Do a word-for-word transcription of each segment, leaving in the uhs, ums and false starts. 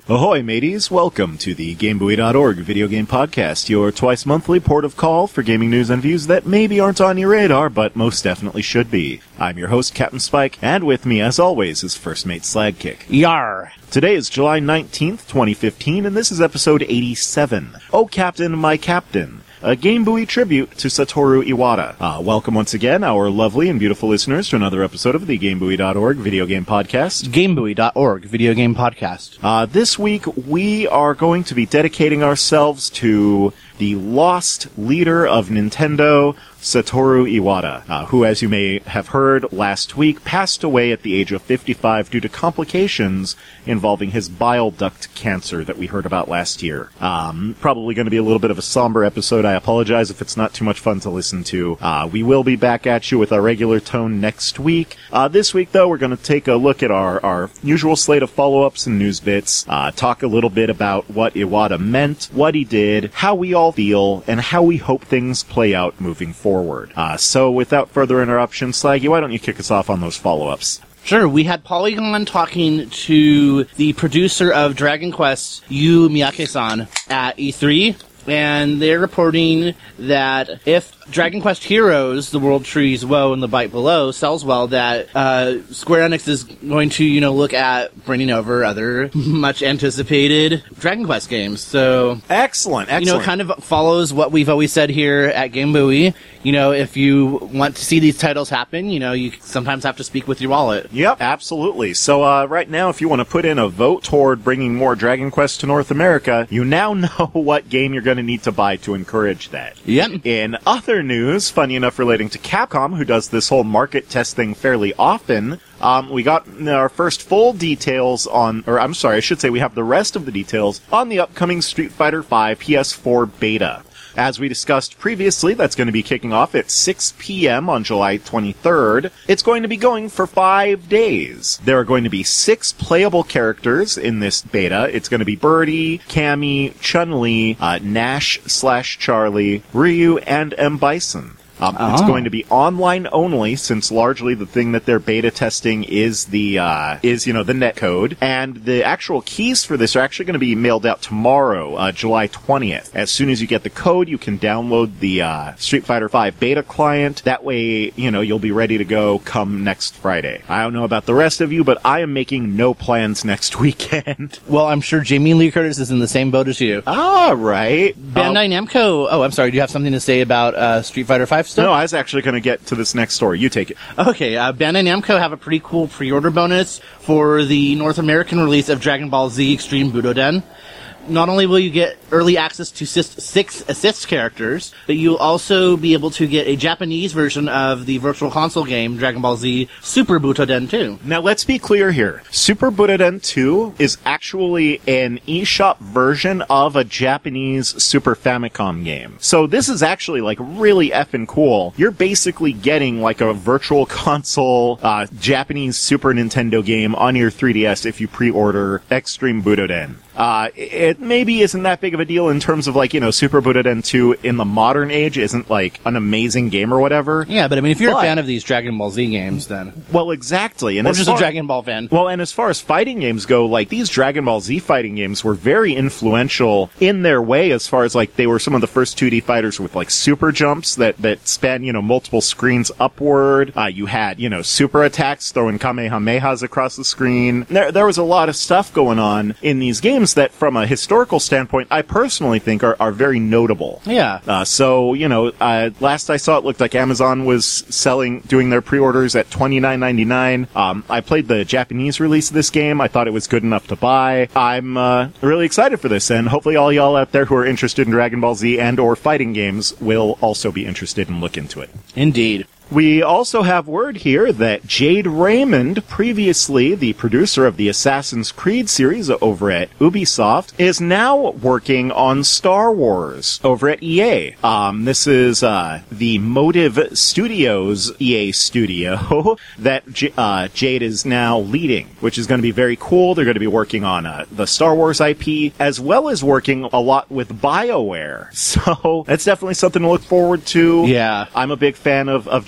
Ahoy, mateys! Welcome to the GameBuoy dot org video game podcast, your twice-monthly port of call for gaming news and views that maybe aren't on your radar, but most definitely should be. I'm your host, Captain Spike, and with me, as always, is First Mate Slagkick. Yar! Today is July nineteenth, twenty fifteen, and this is episode eighty-seven. Oh, Captain, my Captain! A Game Buoy tribute to Satoru Iwata. Uh, welcome once again, our lovely and beautiful listeners, to another episode of the GameBuoy dot org video game podcast. GameBuoy dot org video game podcast. Uh, this week, we are going to be dedicating ourselves to the lost leader of Nintendo, Satoru Iwata, uh, who, as you may have heard last week, passed away at the age of fifty-five due to complications involving his bile duct cancer that we heard about last year. Um, probably going to be a little bit of a somber episode. I apologize if it's not too much fun to listen to. Uh, we will be back at you with our regular tone next week. Uh, this week, though, we're going to take a look at our, our usual slate of follow-ups and news bits, uh, talk a little bit about what Iwata meant, what he did, how we all feel, and how we hope things play out moving forward. Uh, so without further interruption, Slaggy, why don't you kick us off on those follow-ups? Sure, we had Polygon talking to the producer of Dragon Quest, Yu Miyake-san, at E three, and they're reporting that if Dragon Quest Heroes, The World Trees Woe and The Bite Below sells well, that uh, Square Enix is going to, you know, look at bringing over other much anticipated Dragon Quest games. So excellent, excellent. You know, it kind of follows what we've always said here at Game Buoy. You know, if you want to see these titles happen, you know, you sometimes have to speak with your wallet. Yep, absolutely. So uh, right now, if you want to put in a vote toward bringing more Dragon Quest to North America, you now know what game you're going to need to buy to encourage that. Yep. In other news, funny enough relating to Capcom, who does this whole market test thing fairly often, um, we got our first full details on, or I'm sorry, I should say we have the rest of the details on the upcoming Street Fighter five P S four beta. As we discussed previously, that's going to be kicking off at six p.m. on July twenty-third. It's going to be going for five days. There are going to be six playable characters in this beta. It's going to be Birdie, Cammy, Chun-Li, uh, Nash slash Charlie, Ryu, and M. Bison. Um, oh. It's going to be online only, since largely the thing that they're beta testing is the, uh, is, you know, the netcode. And the actual keys for this are actually going to be mailed out tomorrow, uh, July twentieth. As soon as you get the code, you can download the, uh, Street Fighter five beta client. That way, you know, you'll be ready to go come next Friday. I don't know about the rest of you, but I am making no plans next weekend. Well, I'm sure Jamie Lee Curtis is in the same boat as you. All right. Bandai um, Namco. Oh, I'm sorry. Do you have something to say about, uh, Street Fighter five? Stuff? No, I was actually going to get to this next story. You take it. Okay, uh, Bandai Namco have a pretty cool pre-order bonus for the North American release of Dragon Ball Z Extreme Butoden. Not only will you get early access to six assist characters, but you'll also be able to get a Japanese version of the Virtual Console game Dragon Ball Z Super Butoden two. Now, let's be clear here. Super Butoden two is actually an eShop version of a Japanese Super Famicom game. So this is actually, like, really effing cool. You're basically getting, like, a Virtual Console uh, Japanese Super Nintendo game on your three D S if you pre-order Extreme Butoden. Uh, it maybe isn't that big of a deal in terms of, like, you know, Super Butoden two in the modern age isn't, like, an amazing game or whatever. Yeah, but I mean, if you're but, a fan of these Dragon Ball Z games, then... Well, exactly. And or as just far, a Dragon Ball fan. Well, and as far as fighting games go, like, these Dragon Ball Z fighting games were very influential in their way as far as, like, they were some of the first two D fighters with, like, super jumps that, that span, you know, multiple screens upward. Uh, you had, you know, super attacks throwing Kamehamehas across the screen. There, there was a lot of stuff going on in these games that, from a historical standpoint, I personally think are, are very notable. Yeah. Uh, so, you know, uh, last I saw it looked like Amazon was selling, doing their pre-orders at twenty-nine ninety-nine. Um, I played the Japanese release of this game. I thought it was good enough to buy. I'm uh, really excited for this, and hopefully all y'all out there who are interested in Dragon Ball Z and or fighting games will also be interested and look into it. Indeed. We also have word here that Jade Raymond, previously the producer of the Assassin's Creed series over at Ubisoft, is now working on Star Wars over at E A. Um, this is uh, the Motive Studios E A studio that J- uh, Jade is now leading, which is going to be very cool. They're going to be working on uh, the Star Wars I P, as well as working a lot with BioWare. So that's definitely something to look forward to. Yeah. I'm a big fan of, of Jade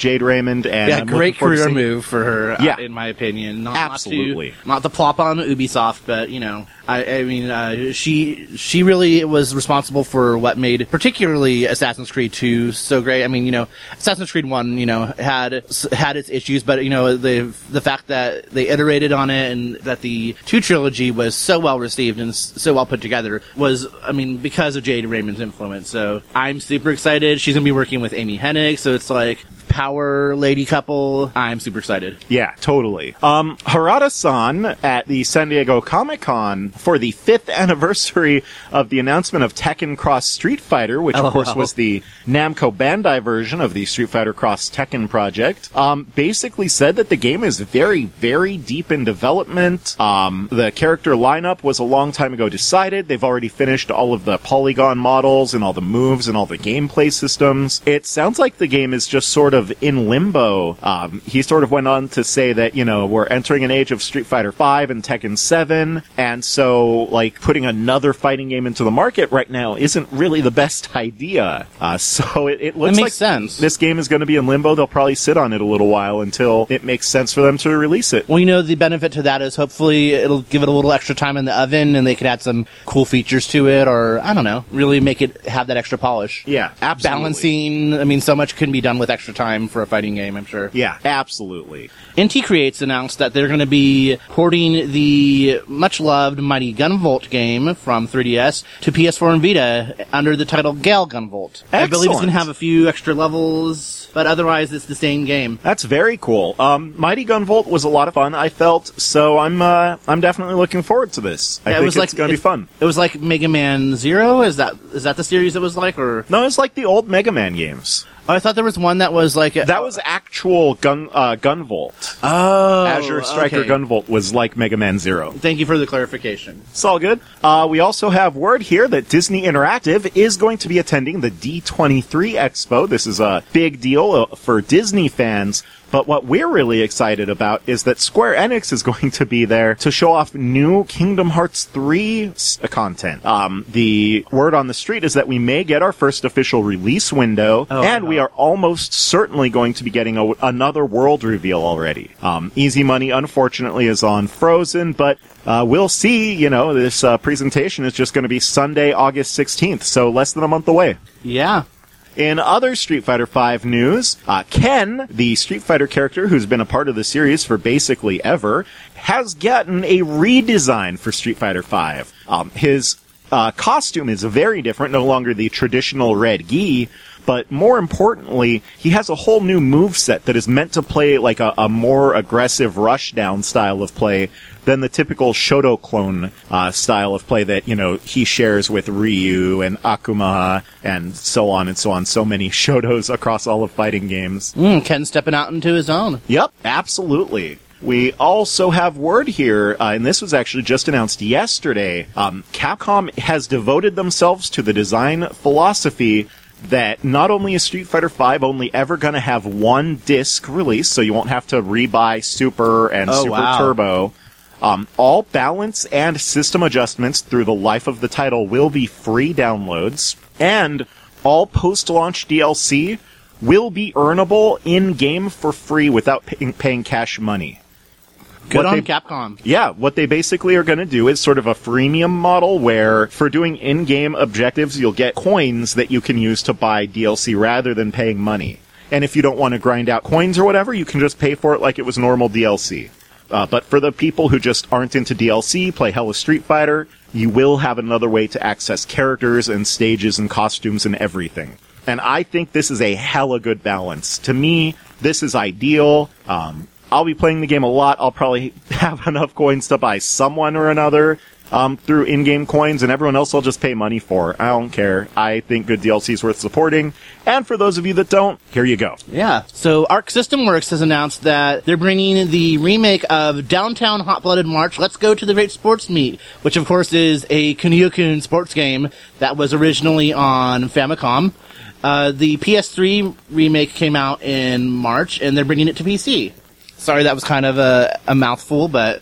Jade Raymond, and Yeah, I'm great looking forward to career seeing- move for her, uh, Yeah. in my opinion. Not, Absolutely. Not, to, not the plop on Ubisoft, but, you know, I, I mean, uh, she she really was responsible for what made particularly Assassin's Creed two so great. I mean, you know, Assassin's Creed one, you know, had had its issues, but, you know, the the fact that they iterated on it and that the two trilogy was so well received and so well put together was, I mean, because of Jade Raymond's influence. So I'm super excited. She's going to be working with Amy Hennig, so it's like power lady couple. I'm super excited. Yeah, totally. Um, Harada-san at the San Diego Comic-Con for the fifth anniversary of the announcement of Tekken Cross Street Fighter, which of Oh, course wow. was the Namco Bandai version of the Street Fighter Cross Tekken project, um, basically said that the game is very, very deep in development. Um, the character lineup was a long time ago decided. They've already finished all of the polygon models and all the moves and all the gameplay systems. It sounds like the game is just sort of in limbo. Um, he sort of went on to say that, you know, we're entering an age of Street Fighter five and Tekken seven, and so, like, putting another fighting game into the market right now isn't really the best idea. Uh, so it, it looks It makes like sense. this game is going to be in limbo. They'll probably sit on it a little while until it makes sense for them to release it. Well, you know, the benefit to that is hopefully it'll give it a little extra time in the oven and they could add some cool features to it, or, I don't know, really make it have that extra polish. Yeah, absolutely. Balancing, I mean, so much can be done with extra time for a fighting game, I'm sure. Yeah, absolutely. N T Creates announced that they're going to be porting the much-loved Mighty Gunvolt game from three D S to P S four and Vita under the title Gale Gunvolt. I believe it's going to Excellent. have a few extra levels, but otherwise it's the same game. That's very cool. Um, Mighty Gunvolt was a lot of fun, I felt, so I'm uh, I'm definitely looking forward to this. I Yeah, think it was it's like going to be it- fun. It was like Mega Man Zero. Is that is that the series it was like, or No, it's like the old Mega Man games. oh, I thought there was one that was like a, That was actual gun uh, Gunvolt. oh Azure Striker okay. Gunvolt was like Mega Man Zero. Thank you for the clarification. It's all good. Uh, we also have word here that Disney Interactive is going to be attending the D twenty-three Expo. This is a big deal uh, for Disney fans. But what we're really excited about is that Square Enix is going to be there to show off new Kingdom Hearts three s- content. Um, the word on the street is that we may get our first official release window, Oh, and wow. we are almost certainly going to be getting a, another world reveal already. Um, Easy Money, unfortunately, is on Frozen, but uh, we'll see. You know, this uh, presentation is just going to be Sunday, August sixteenth, so less than a month away. Yeah. In other Street Fighter five news, uh, Ken, the Street Fighter character who's been a part of the series for basically ever, has gotten a redesign for Street Fighter five. Um, his uh, costume is very different, no longer the traditional red gi, but more importantly, he has a whole new moveset that is meant to play like a, a more aggressive rushdown style of play than the typical Shoto clone uh, style of play that, you know, he shares with Ryu and Akuma and so on and so on. So many Shotos across all of fighting games. Mm, Ken stepping out into his own. Yep, absolutely. We also have word here, uh, and this was actually just announced yesterday. Um, Capcom has devoted themselves to the design philosophy that not only is Street Fighter five only ever going to have one disc release, so you won't have to rebuy Super and Oh, Super wow. Turbo. Um, all balance and system adjustments through the life of the title will be free downloads, and all post-launch D L C will be earnable in-game for free without paying, paying cash money. Good What on they- Capcom. Yeah, what they basically are going to do is sort of a freemium model where for doing in-game objectives, you'll get coins that you can use to buy D L C rather than paying money. And if you don't want to grind out coins or whatever, you can just pay for it like it was normal D L C. Uh, but for the people who just aren't into D L C, play Hella Street Fighter, you will have another way to access characters and stages and costumes and everything. And I think this is a hella good balance. To me, this is ideal. Um, I'll be playing the game a lot. I'll probably have enough coins to buy someone or another um, through in-game coins, and everyone else I'll just pay money for. I don't care. I think good D L C is worth supporting. And for those of you that don't, here you go. Yeah. So Arc System Works has announced that they're bringing the remake of Downtown Hot Blooded March, Let's Go to the Great Sports Meet, which of course is a Kunio-kun sports game that was originally on Famicom. Uh, the P S three remake came out in March, and they're bringing it to P C. Sorry, that was kind of a, a mouthful, but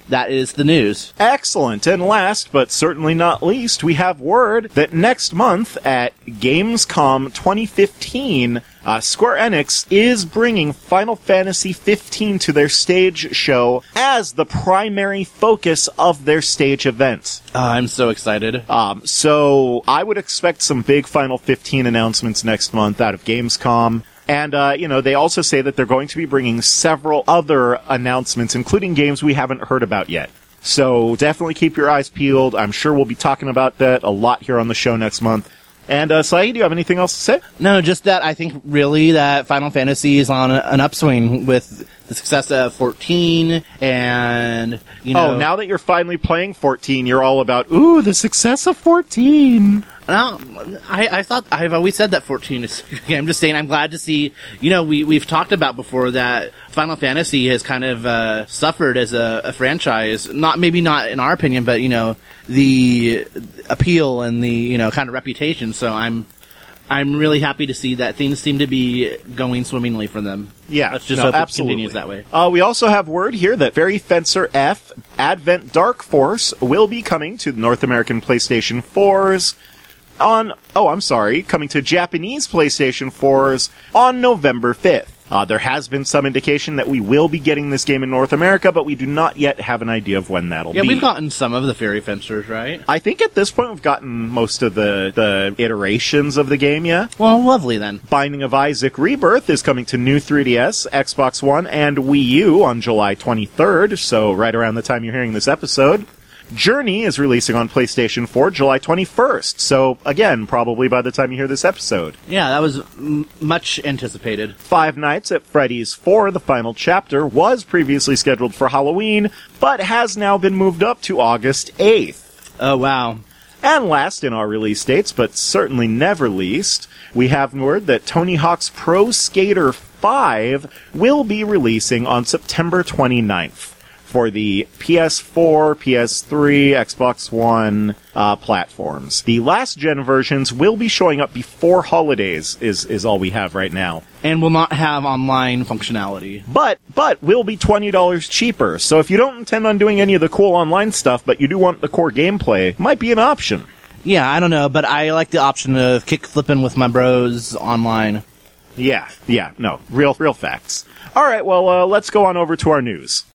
that is the news. Excellent. And last, but certainly not least, we have word that next month at Gamescom twenty fifteen, uh, Square Enix is bringing Final Fantasy fifteen to their stage show as the primary focus of their stage event. Oh, I'm so excited. Um, so I would expect some big Final fifteen announcements next month out of Gamescom. And, uh, you know, they also say that they're going to be bringing several other announcements, including games we haven't heard about yet. So definitely keep your eyes peeled. I'm sure we'll be talking about that a lot here on the show next month. And, uh, Saeed, do you have anything else to say? No, just that I think really that Final Fantasy is on a, an upswing with the success of fourteen and, you know... Oh, now that you're finally playing fourteen, you're all about, ooh, the success of fourteen. No, I, I thought, I've always said that fourteen is, I'm just saying I'm glad to see, you know, we, we've talked about before that Final Fantasy has kind of, uh, suffered as a, a franchise, not, maybe not in our opinion, but, you know, the appeal and the, you know, kind of reputation, so I'm, I'm really happy to see that things seem to be going swimmingly for them. Yeah, let's just no, hope absolutely. it continues that way. Uh, we also have word here that Fairy Fencer F Advent Dark Force will be coming to the North American PlayStation fours on, oh, I'm sorry, coming to Japanese PlayStation fours on November fifth. Uh, there has been some indication that we will be getting this game in North America, but we do not yet have an idea of when that'll yeah, be. Yeah, we've gotten some of the Fairy Fencers, right? I think at this point we've gotten most of the, the iterations of the game, yeah? Well, lovely then. Binding of Isaac Rebirth is coming to new three D S, Xbox One, and Wii U on July twenty-third, so right around the time you're hearing this episode. Journey is releasing on PlayStation four July twenty-first, so again, probably by the time you hear this episode. Yeah, that was m- much anticipated. Five Nights at Freddy's four, the final chapter, was previously scheduled for Halloween, but has now been moved up to August eighth. Oh, wow. And last in our release dates, but certainly never least, we have word that Tony Hawk's Pro Skater five will be releasing on September twenty-ninth. For the P S four, P S three, Xbox One uh, platforms. The last-gen versions will be showing up before holidays, is, is all we have right now. And will not have online functionality. But, but, will be twenty dollars cheaper, so if you don't intend on doing any of the cool online stuff, but you do want the core gameplay, might be an option. Yeah, I don't know, but I like the option of kick flipping with my bros online. Yeah, yeah, no, real, real facts. Alright, well, uh, let's go on over to our news.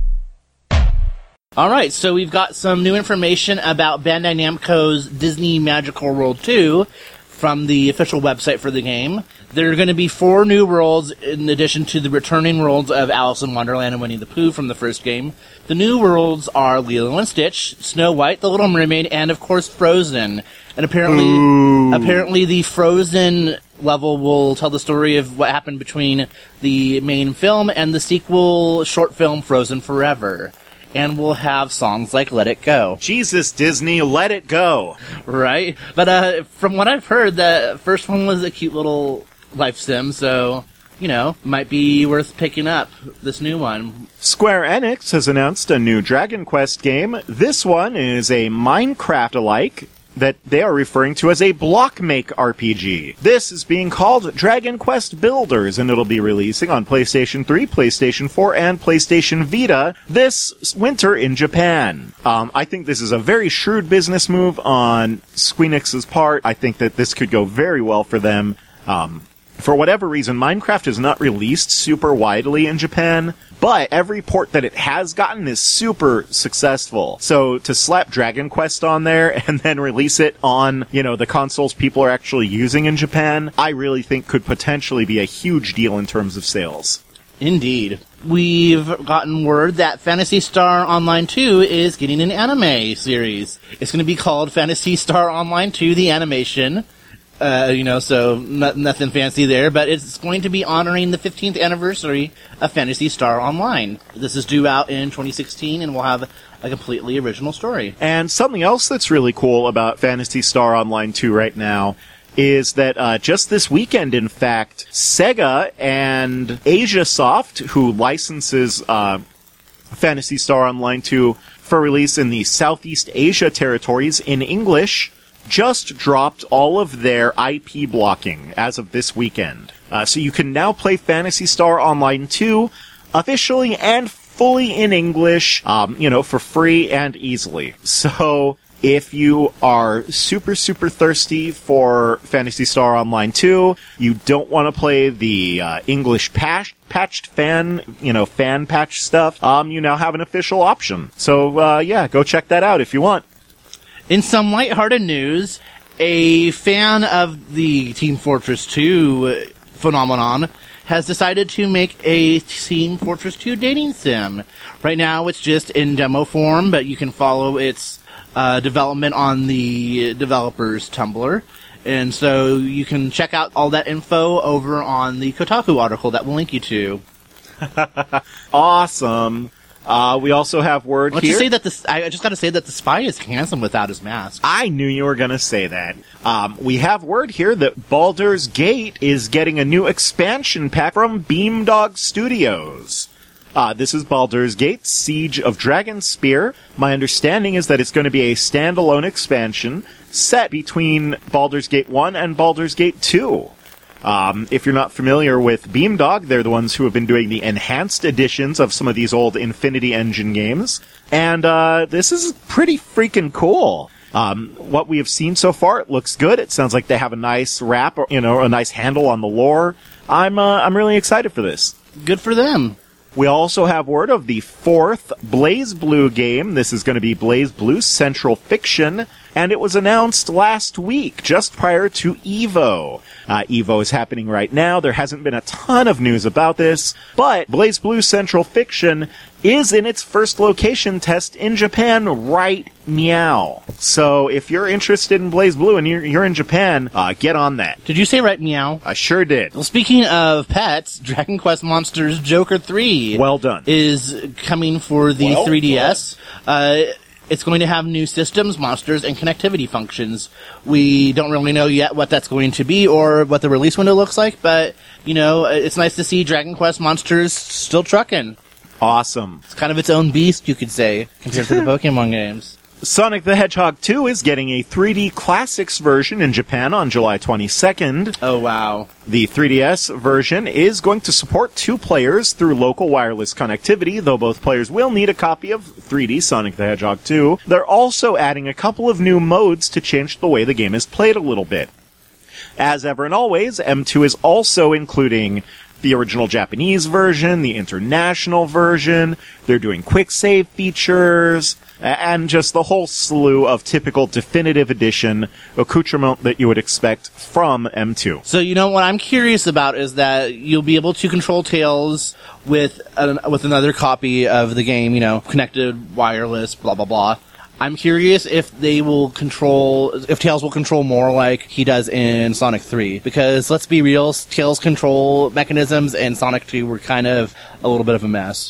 Alright, so we've got some new information about Bandai Namco's Disney Magical World two from the official website for the game. There are going to be four new worlds in addition to the returning worlds of Alice in Wonderland and Winnie the Pooh from the first game. The new worlds are Lilo and Stitch, Snow White, The Little Mermaid, and of course Frozen. And apparently, Ooh. apparently the Frozen level will tell the story of what happened between the main film and the sequel short film Frozen Forever. And we'll have songs like Let It Go. Jesus, Disney, let it go. Right? But uh, from what I've heard, the first one was a cute little life sim, so, you know, might be worth picking up this new one. Square Enix has announced a new Dragon Quest game. This one is a Minecraft-alike that they are referring to as a block-make R P G. This is being called Dragon Quest Builders, and it'll be releasing on PlayStation three, PlayStation four, and PlayStation Vita this winter in Japan. Um, I think this is a very shrewd business move on Squeenix's part. I think that this could go very well for them. Um, For whatever reason, Minecraft is not released super widely in Japan, but every port that it has gotten is super successful. So to slap Dragon Quest on there and then release it on, you know, the consoles people are actually using in Japan, I really think could potentially be a huge deal in terms of sales. Indeed. We've gotten word that Phantasy Star Online two is getting an anime series. It's going to be called Phantasy Star Online two, the animation. Uh, you know, so not, nothing fancy there, but it's going to be honoring the fifteenth anniversary of Phantasy Star Online. This is due out in twenty sixteen and will have a completely original story. And something else that's really cool about Phantasy Star Online two right now is that uh, just this weekend, in fact, Sega and Asiasoft, who licenses uh, Phantasy Star Online two for release in the Southeast Asia territories in English, just dropped all of their I P blocking as of this weekend. Uh, so you can now play Phantasy Star Online two officially and fully in English, um, you know, for free and easily. So if you are super, super thirsty for Phantasy Star Online two, you don't want to play the uh, English patch, patched fan, you know, fan patch stuff, um, you now have an official option. So, uh, yeah, go check that out if you want. In some lighthearted news, a fan of the Team Fortress two phenomenon has decided to make a Team Fortress two dating sim. Right now, it's just in demo form, but you can follow its uh, development on the developer's Tumblr. And so you can check out all that info over on the Kotaku article that we'll link you to. Awesome. Uh, we also have word Let's here. Just say that the, I just got to say that the spy is handsome without his mask. I knew you were going to say that. Um, we have word here that Baldur's Gate is getting a new expansion pack from Beamdog Studios. Uh, this is Baldur's Gate, Siege of Dragonspear. My understanding is that it's going to be a standalone expansion set between Baldur's Gate one and Baldur's Gate two. Um, if you're not familiar with Beamdog, they're the ones who have been doing the enhanced editions of some of these old Infinity Engine games. And uh, this is pretty freaking cool. Um, what we have seen so far, it looks good. It sounds like they have a nice wrap, or, you know, a nice handle on the lore. I'm uh, I'm really excited for this. Good for them. We also have word of the fourth BlazBlue game. This is going to be BlazBlue Central Fiction, and it was announced last week, just prior to EVO. Uh, EVO is happening right now. There hasn't been a ton of news about this, but BlazBlue Central Fiction is in its first location test in Japan right meow. So if you're interested in BlazBlue and you're, you're in Japan, uh, get on that. Did you say right meow? I sure did. Well, speaking of pets, Dragon Quest Monsters Joker three Well done. is coming for the Well three D S. Uh, it's going to have new systems, monsters, and connectivity functions. We don't really know yet what that's going to be or what the release window looks like, but, you know, it's nice to see Dragon Quest Monsters still trucking. Awesome. It's kind of its own beast, you could say, compared to the Pokemon games. Sonic the Hedgehog two is getting a three D Classics version in Japan on July twenty-second. Oh, wow. The three D S version is going to support two players through local wireless connectivity, though both players will need a copy of three D Sonic the Hedgehog two. They're also adding a couple of new modes to change the way the game is played a little bit. As ever and always, M two is also including the original Japanese version, the international version. They're doing quick save features, and just the whole slew of typical definitive edition accoutrement that you would expect from M two. So, you know, what I'm curious about is that you'll be able to control Tails with an, with another copy of the game, you know, connected, wireless, blah, blah, blah. I'm curious if they will control, if Tails will control more like he does in Sonic three. Because, let's be real, Tails' control mechanisms in Sonic two were kind of a little bit of a mess.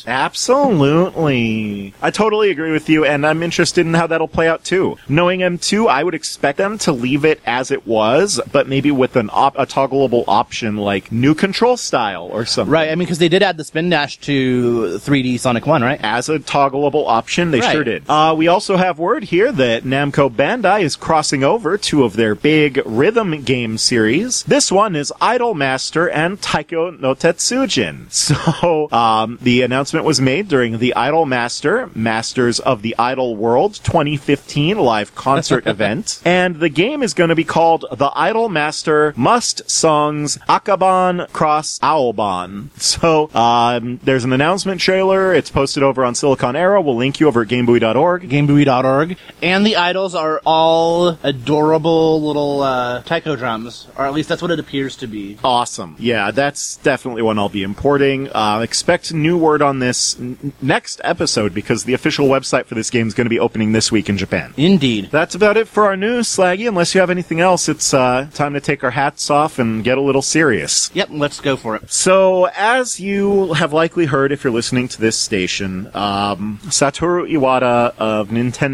Absolutely. I totally agree with you, and I'm interested in how that'll play out too. Knowing M two, I would expect them to leave it as it was, but maybe with an op- a toggleable option like new control style or something. Right, I mean, because they did add the spin dash to three D Sonic one, right? As a toggleable option, they Right. sure did. Uh, we also have word here that Namco Bandai is crossing over two of their big rhythm game series. This one is Idol Master and Taiko no Tetsujin. So, um, the announcement was made during the Idol Master, Masters of the Idol World twenty fifteen live concert event. And the game is going to be called The Idol Master Must Songs Akaban Cross Aoban. So, um, there's an announcement trailer. It's posted over on Silicon Era. We'll link you over at GameBuoy dot org. GameBuoy dot org. And the idols are all adorable little uh, taiko drums, or at least that's what it appears to be. Awesome. Yeah, that's definitely one I'll be importing. Uh, expect new word on this n- next episode because the official website for this game is going to be opening this week in Japan. Indeed. That's about it for our news, Slaggy. Unless you have anything else, it's uh, time to take our hats off and get a little serious. Yep, let's go for it. So, as you have likely heard if you're listening to this station, um, Satoru Iwata of Nintendo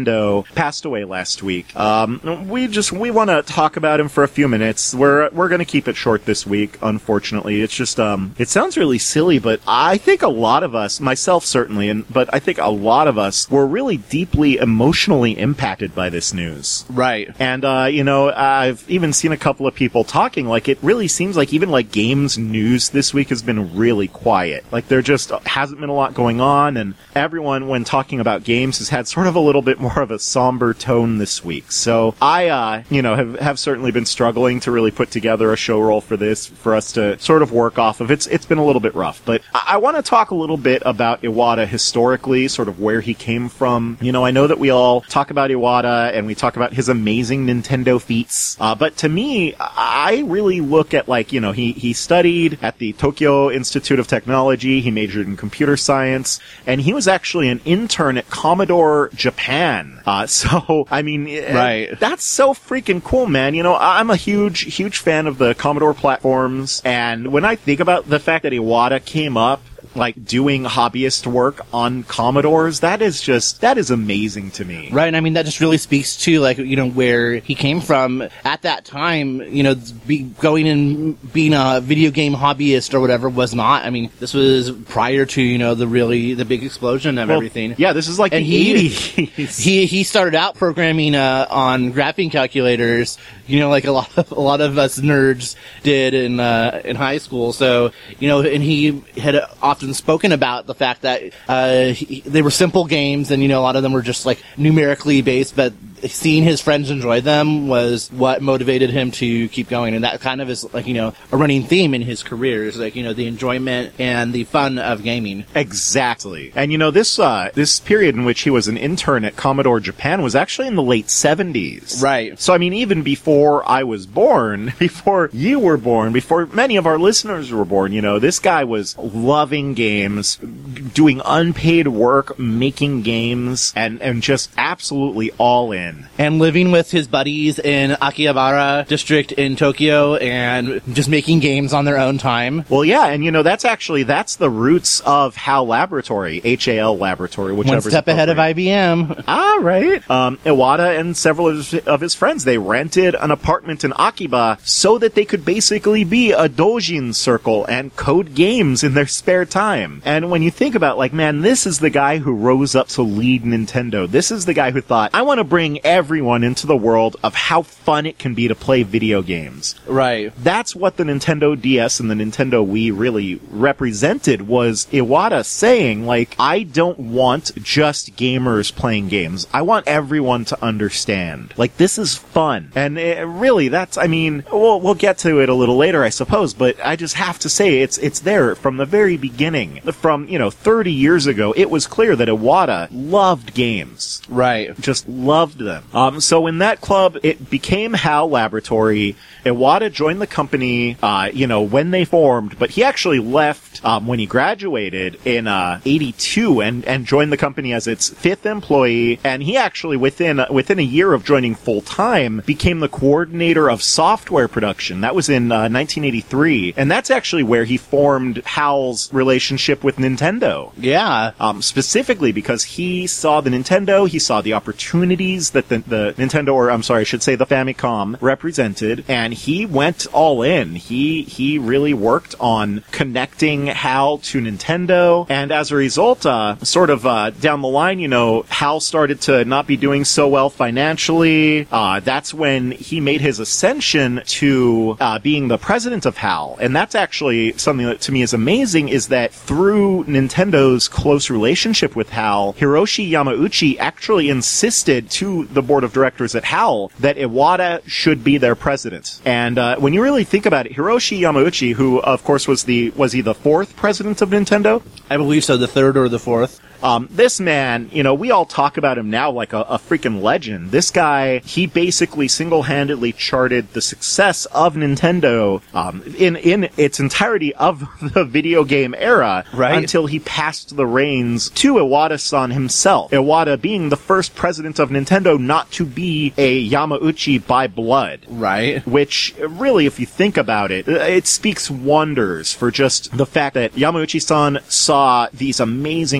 Nintendo, passed away last week. Um, we just we want to talk about him for a few minutes. We're we're going to keep it short this week. Unfortunately, it's just um, it sounds really silly, but I think a lot of us, myself certainly, and but I think a lot of us were really deeply emotionally impacted by this news. Right. And uh, you know, I've even seen a couple of people talking like it really seems like even like games news this week has been really quiet. Like there just hasn't been a lot going on, and everyone, when talking about games, has had sort of a little bit more of a somber tone this week. So I, uh, you know, have, have certainly been struggling to really put together a show roll for this, for us to sort of work off of. It's it's been a little bit rough, but I, I want to talk a little bit about Iwata historically, sort of where he came from. You know, I know that we all talk about Iwata and we talk about his amazing Nintendo feats, uh, but to me, I really look at, like, you know, he, he studied at the Tokyo Institute of Technology, he majored in computer science, and he was actually an intern at Commodore Japan. Uh, so, I mean, right. That's so freaking cool, man. You know, I'm a huge, huge fan of the Commodore platforms, and when I think about the fact that Iwata came up like doing hobbyist work on Commodores, that is just, that is amazing to me. Right, and I mean, that just really speaks to, like, you know, where he came from at that time. You know, be, going and being a video game hobbyist or whatever was not, I mean, this was prior to, you know, the really, the big explosion of well, everything. Yeah, this is like and the he, eighties. He, he started out programming, uh, on graphing calculators, you know, like a lot of, a lot of us nerds did in, uh, in high school. So, you know, and he had often spoken about the fact that uh, he, they were simple games, and you know, a lot of them were just like numerically based, but seeing his friends enjoy them was what motivated him to keep going. And that kind of is, like, you know, a running theme in his career is, like, you know, the enjoyment and the fun of gaming. Exactly. And you know, this uh, this period in which he was an intern at Commodore Japan was actually in the late seventies. Right. So I mean, even before I was born, before you were born, before many of our listeners were born, you know, this guy was loving games, doing unpaid work, making games, and, and just absolutely all in. And living with his buddies in Akihabara district in Tokyo and just making games on their own time. Well, yeah, and you know, that's actually, that's the roots of HAL Laboratory, H A L Laboratory, whichever. One step ahead of I B M. Ah, right. Um, Iwata and several of his, of his friends, they rented an apartment in Akiba so that they could basically be a doujin circle and code games in their spare time. And when you think about, like, man, this is the guy who rose up to lead Nintendo. This is the guy who thought, I want to bring everyone into the world of how fun it can be to play video games. Right. That's what the Nintendo D S and the Nintendo Wii really represented, was Iwata saying, like, I don't want just gamers playing games. I want everyone to understand. Like, this is fun. And it, really, that's, I mean, we'll, we'll get to it a little later, I suppose, but I just have to say, it's, it's there from the very beginning. From, you know, thirty years ago, it was clear that Iwata loved games. Right. Just loved them. Um, so in that club, it became HAL Laboratory. Iwata joined the company, uh, you know, when they formed, but he actually left um, when he graduated in uh, eighty-two and, and joined the company as its fifth employee. And he actually, within uh, within a year of joining full time, became the coordinator of software production. That was in uh, nineteen eighty-three, and that's actually where he formed HAL's relationship with Nintendo. Yeah. Um, specifically because he saw the Nintendo, he saw the opportunities that the, the Nintendo, or I'm sorry, I should say the Famicom represented, and he went all in. He he really worked on connecting HAL to Nintendo, and as a result, uh, sort of uh, down the line, you know, HAL started to not be doing so well financially. Uh, that's when he made his ascension to uh, being the president of HAL, and that's actually something that to me is amazing, is that through Nintendo's close relationship with HAL, Hiroshi Yamauchi actually insisted to the board of directors at HAL that Iwata should be their president. And uh, when you really think about it, Hiroshi Yamauchi, who of course was the was he the fourth president of Nintendo? I believe so, the third or the fourth. Um, this man, you know, we all talk about him now like a, a freaking legend. This guy, he basically single-handedly charted the success of Nintendo um, in in its entirety of the video game era, right, until he passed the reins to Iwata-san himself. Iwata being the first president of Nintendo not to be a Yamauchi by blood. Right. Which, really, if you think about it, it speaks wonders for just the fact that Yamauchi-san saw these amazing qualities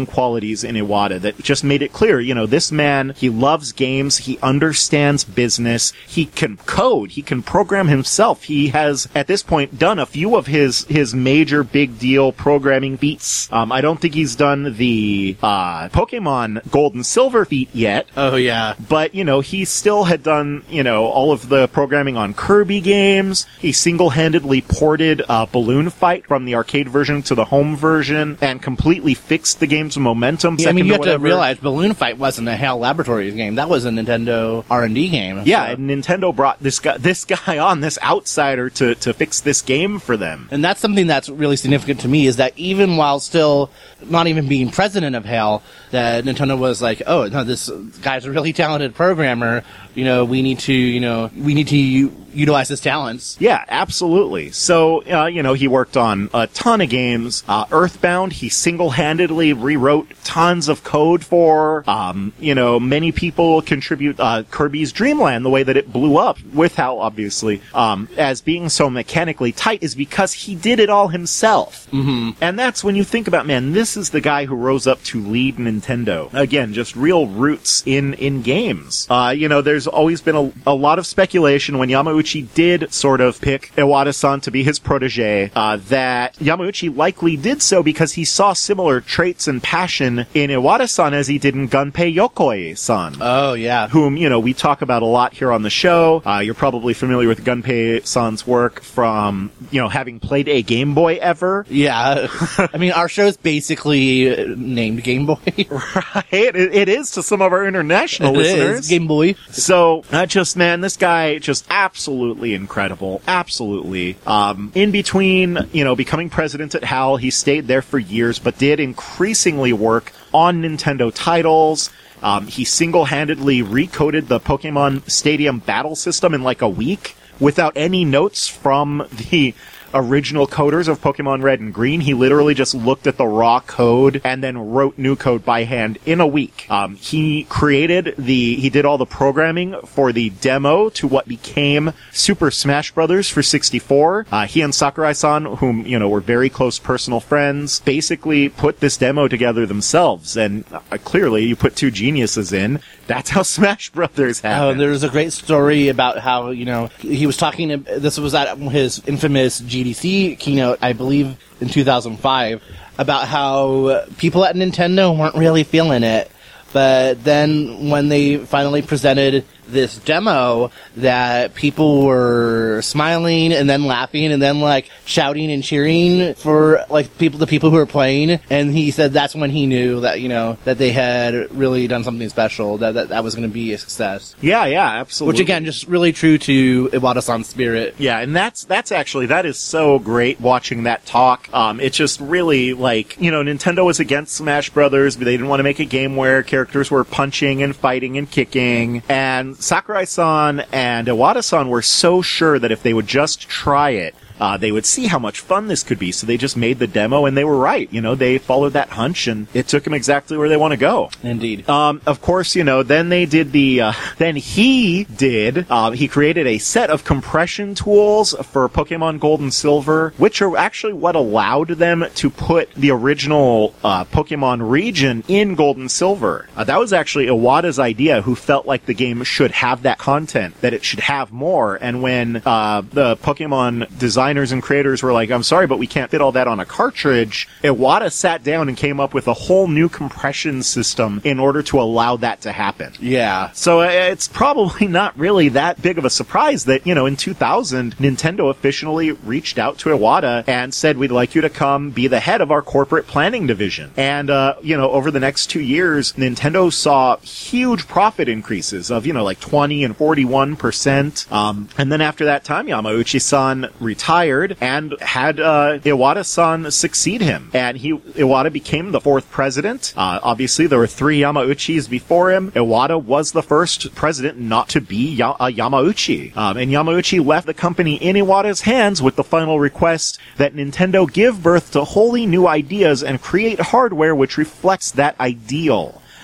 qualities in Iwata that just made it clear, you know, this man, he loves games, he understands business, he can code, he can program himself. He has, at this point, done a few of his, his major big deal programming feats. Um, I don't think he's done the, uh, Pokemon Gold and Silver feat yet. Oh, yeah. But, you know, he still had done, you know, all of the programming on Kirby games. He single-handedly ported uh, Balloon Fight from the arcade version to the home version and completely fixed the game's momentum. Yeah, I mean, you have whatever. to realize Balloon Fight wasn't a HAL Laboratories game. That was a Nintendo R and D game. Yeah, so. and Nintendo brought this guy, this guy on, this outsider, to, to fix this game for them. And that's something that's really significant to me, is that even while still not even being president of HAL, that Nintendo was like, oh, no, this guy's a really talented programmer. You know, we need to, you know, we need to u- utilize his talents. Yeah, absolutely. So, uh, you know, he worked on a ton of games. Uh, Earthbound, he single-handedly rewrote tons of code for. Um, you know, many people contribute uh, Kirby's Dream Land, the way that it blew up with HAL, obviously, um, as being so mechanically tight is because he did it all himself. Mm-hmm. And that's when you think about, man, this is the guy who rose up to lead Nintendo. Again, just real roots in, in games. Uh, you know, there's There's always been a, a lot of speculation when Yamauchi did sort of pick Iwata-san to be his protege, uh, that Yamauchi likely did so because he saw similar traits and passion in Iwata-san as he did in Gunpei Yokoi-san. Oh, yeah. Whom, you know, we talk about a lot here on the show. Uh, you're probably familiar with Gunpei-san's work from, you know, having played a Game Boy ever. Yeah. I mean, our show's basically named Game Boy. Right? It, it is to some of our international it listeners. Is, Game Boy. So, uh, just, man, this guy, just absolutely incredible. Absolutely. Um, in between, you know, becoming president at HAL, he stayed there for years, but did increasingly work on Nintendo titles. Um, he single-handedly recoded the Pokemon Stadium battle system in like a week without any notes from the original coders of Pokemon Red and Green. He literally just looked at the raw code and then wrote new code by hand in a week. Um, he created the, he did all the programming for the demo to what became Super Smash Brothers for sixty-four. Uh, he and Sakurai-san, whom, you know, were very close personal friends, basically put this demo together themselves. And uh, clearly, you put two geniuses in, that's how Smash Brothers happened. Oh, there's a great story about how, you know, he was talking, this was at his infamous G D C keynote, I believe, in two thousand five, about how people at Nintendo weren't really feeling it. But then when they finally presented this demo, that people were smiling and then laughing and then like shouting and cheering for like people, the people who were playing. And he said that's when he knew that, you know, that they had really done something special, that that, that was going to be a success. Yeah, yeah, absolutely. Which again, just really true to Iwata-san's spirit. Yeah, and that's that's actually, that is so great watching that talk. Um, it's just really like, you know, Nintendo was against Smash Brothers, but they didn't want to make a game where characters were punching and fighting and kicking. And Sakurai-san and Iwata-san were so sure that if they would just try it, Uh, they would see how much fun this could be, so they just made the demo, and they were right. You know, they followed that hunch, and it took them exactly where they want to go. Indeed. Um, of course, you know, then they did the, uh, then he did, uh, he created a set of compression tools for Pokemon Gold and Silver, which are actually what allowed them to put the original, uh, Pokemon region in Gold and Silver. Uh, that was actually Iwata's idea, who felt like the game should have that content, that it should have more, and when, uh, the Pokemon design and creators were like, I'm sorry, but we can't fit all that on a cartridge, Iwata sat down and came up with a whole new compression system in order to allow that to happen. Yeah. So uh, it's probably not really that big of a surprise that, you know, in two thousand, Nintendo officially reached out to Iwata and said, we'd like you to come be the head of our corporate planning division. And, uh, you know, over the next two years, Nintendo saw huge profit increases of, you know, like twenty and forty-one percent. Um, and then after that time, Yamauchi-san retired and had uh, Iwata-san succeed him. And he Iwata became the fourth president. Uh, obviously, there were three Yamauchis before him. Iwata was the first president not to be ya- a Yamauchi. Um, and Yamauchi left the company in Iwata's hands with the final request that Nintendo give birth to wholly new ideas and create hardware which reflects that ideal.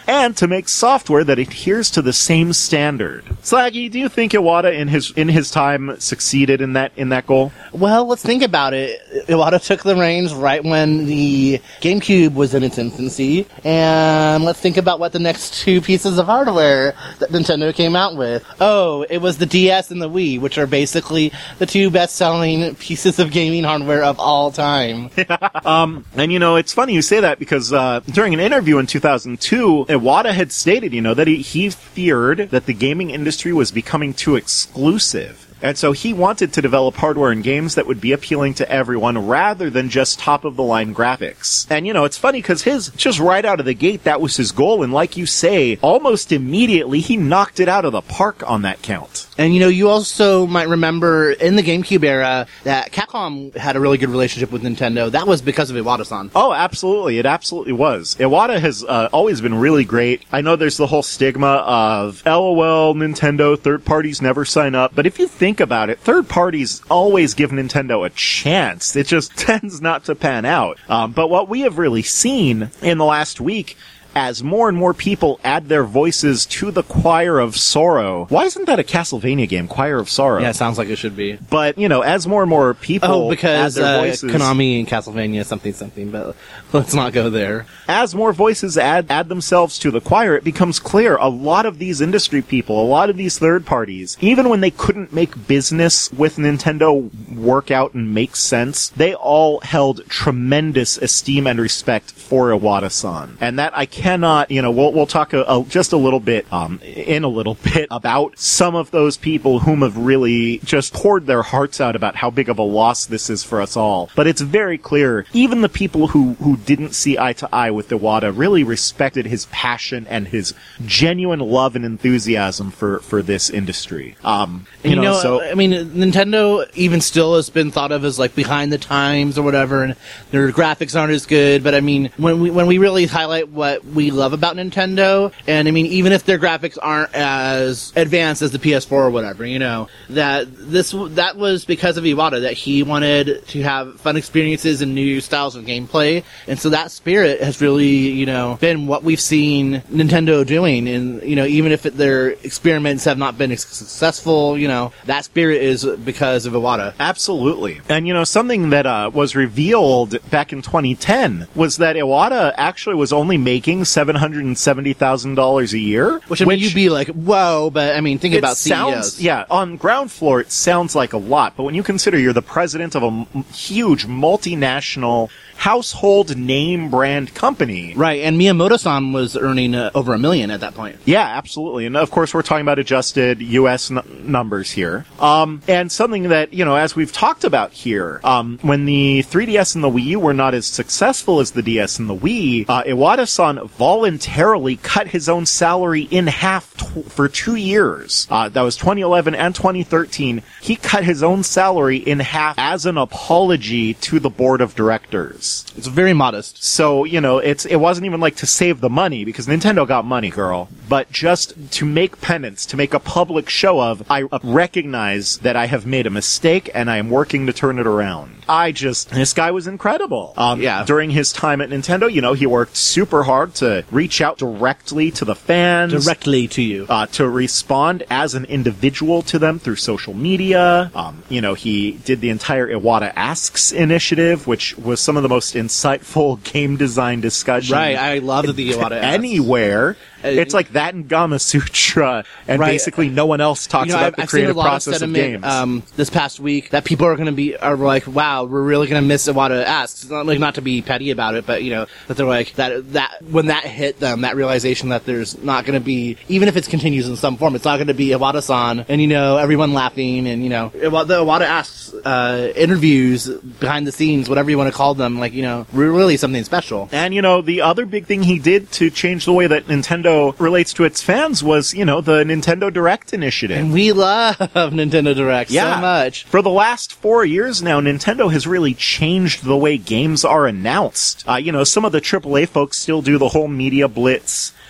and to make software that adheres to the same standard. Slaggy, do you think Iwata in his in his time succeeded in that in that goal? Well, let's think about it. Iwata took the reins right when the GameCube was in its infancy, and let's think about what the next two pieces of hardware that Nintendo came out with. Oh, it was the D S and the Wii, which are basically the two best-selling pieces of gaming hardware of all time. um, and you know, it's funny you say that because uh, during an interview in two thousand two, Iwata had stated, you know, that he, he feared that the gaming industry was becoming too exclusive. And so he wanted to develop hardware and games that would be appealing to everyone rather than just top-of-the-line graphics. And, you know, it's funny because his, just right out of the gate, that was his goal. And like you say, almost immediately, he knocked it out of the park on that count. And, you know, you also might remember in the GameCube era that Capcom had a really good relationship with Nintendo. That was because of Iwata-san. Oh, absolutely. It absolutely was. Iwata has uh, always been really great. I know there's the whole stigma of, LOL, Nintendo, third parties never sign up. But if you think Think about it, third parties always give Nintendo a chance. It just tends not to pan out. Um, but what we have really seen in the last week, as more and more people add their voices to the Choir of Sorrow. Why isn't that a Castlevania game, Choir of Sorrow? Yeah, it sounds like it should be. But, you know, as more and more people oh, because, add their uh, voices... Konami and Castlevania something something, but let's not go there. As more voices add, add themselves to the choir, it becomes clear a lot of these industry people, a lot of these third parties, even when they couldn't make business with Nintendo work out and make sense, they all held tremendous esteem and respect for Iwata-san. And that I cannot, you know, we'll, we'll talk a, a, just a little bit, um, in a little bit about some of those people whom have really just poured their hearts out about how big of a loss this is for us all. But it's very clear, even the people who, who didn't see eye to eye with Iwata really respected his passion and his genuine love and enthusiasm for, for this industry. Um, you, you know, know, so, I mean, Nintendo even still has been thought of as like behind the times or whatever, and their graphics aren't as good, but I mean, when we, when we really highlight what we love about Nintendo, and I mean, even if their graphics aren't as advanced as the P S four or whatever, you know, that this, that was because of Iwata, that he wanted to have fun experiences and new styles of gameplay, and so that spirit has really, you know, been what we've seen Nintendo doing, and, you know, even if it, their experiments have not been successful, you know, that spirit is because of Iwata. Absolutely. And, you know, something that uh, was revealed back in twenty ten was that Iwata actually was only making seven hundred seventy thousand dollars a year. Which, I mean, you'd be like, whoa, but, I mean, think it about sounds, C E Os. Yeah, on ground floor, it sounds like a lot, but when you consider you're the president of a m- huge multinational household name brand company. Right, and Miyamoto-san was earning uh, over a million at that point. Yeah, absolutely. And of course, we're talking about adjusted U S n- numbers here. Um, and something that, you know, as we've talked about here, um, when the three D S and the Wii U were not as successful as the D S and the Wii, uh, Iwata-san voluntarily cut his own salary in half t- for two years. Uh, that was twenty eleven and twenty thirteen. He cut his own salary in half as an apology to the board of directors. It's very modest. So, you know, it's it wasn't even like to save the money, because Nintendo got money, girl. But just to make penance, to make a public show of, I recognize that I have made a mistake and I am working to turn it around. I just, this guy was incredible. Um, yeah. During his time at Nintendo, you know, he worked super hard to reach out directly to the fans. Directly to you. Uh, to respond as an individual to them through social media. Um, you know, he did the entire Iwata Asks initiative, which was some of the most insightful game design discussion. Right, I love the Iwata Asks. Anywhere. It's like that in Gama Sutra, and right. basically no one else talks you know, about I've, the I've creative seen a lot process of, of sentiment, games. Um, this past week, that people are going to be are like, "Wow, we're really going to miss Iwata Asks." It's not like not to be petty about it, but you know that they're like that. That when that hit them, that realization that there's not going to be, even if it continues in some form, it's not going to be Iwata-san, and you know everyone laughing, and you know the Iwata Asks uh, interviews behind the scenes, whatever you want to call them, like you know, really something special. And you know the other big thing he did to change the way that Nintendo relates to its fans was, you know, the Nintendo Direct initiative. And we love Nintendo Direct yeah. so much. For the last four years now, Nintendo has really changed the way games are announced. Uh, you know, some of the triple A folks still do the whole media blitz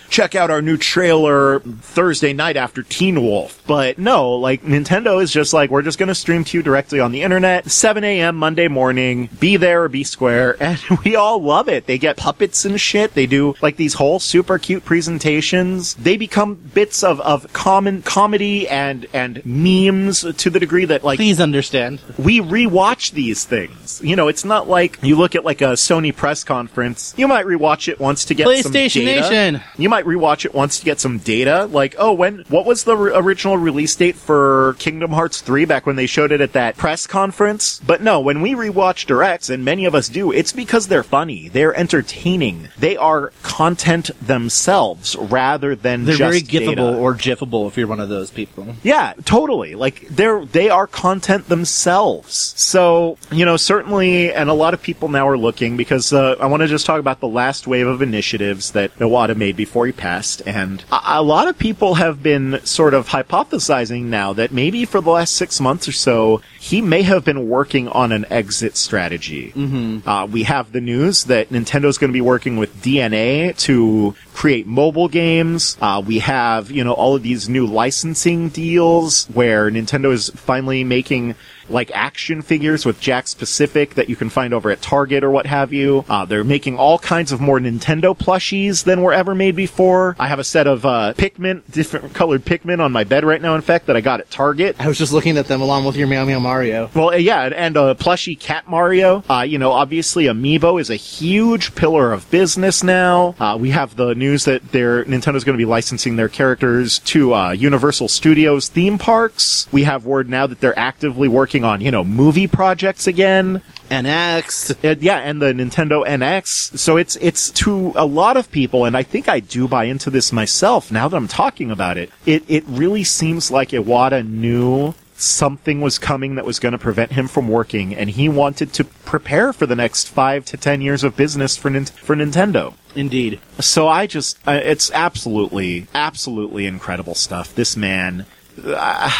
check out our new trailer Thursday night after Teen Wolf. But no, like, Nintendo is just like, we're just gonna stream to you directly on the internet, seven a.m. Monday morning, be there or be square, and we all love it. They get puppets and shit, they do, like, these whole super cute presentations. They become bits of, of common comedy and, and memes to the degree that, like, Please understand. we rewatch these things. You know, it's not like you look at, like, a Sony press conference, you might rewatch it once to get some data. PlayStation Nation. You might rewatch it once to get some data. Like, oh, when, what was the r- original release date for Kingdom Hearts three back when they showed it at that press conference? But no, when we rewatch directs, and many of us do, it's because they're funny. They're entertaining. They are content themselves rather than They're just very gifable data. or jiffable if you're one of those people. Yeah, totally. Like, they're, they are content themselves. So, you know, certainly, and a lot of people now are looking, because uh, I want to just talk about the last wave of initiatives that Iwata made before he passed, and a, a lot of people have been sort of hypothesizing now that maybe for the last six months or so, he may have been working on an exit strategy. Mm-hmm. Uh, we have the news that Nintendo's going to be working with D N A to create mobile games. Uh, we have, you know, all of these new licensing deals where Nintendo is finally making, like, action figures with Jakks Pacific that you can find over at Target or what have you. Uh, they're making all kinds of more Nintendo plushies than were ever made before. I have a set of uh, Pikmin, different colored Pikmin on my bed right now, in fact, that I got at Target. I was just looking at them along with your Meow Meow Mario. Well, uh, yeah, and a plushie Cat Mario. Uh, you know, obviously Amiibo is a huge pillar of business now. Uh, we have the news that their Nintendo's going to be licensing their characters to uh, Universal Studios theme parks. We have word now that they're actively working on, you know, movie projects again. N X. Uh, yeah, and the Nintendo N X. So it's it's to a lot of people, and I think I do buy into this myself now that I'm talking about it. It it really seems like Iwata knew something was coming that was going to prevent him from working, and he wanted to prepare for the next five to ten years of business for Nin- for Nintendo. Indeed. So I just, uh, it's absolutely, absolutely incredible stuff. This man, uh,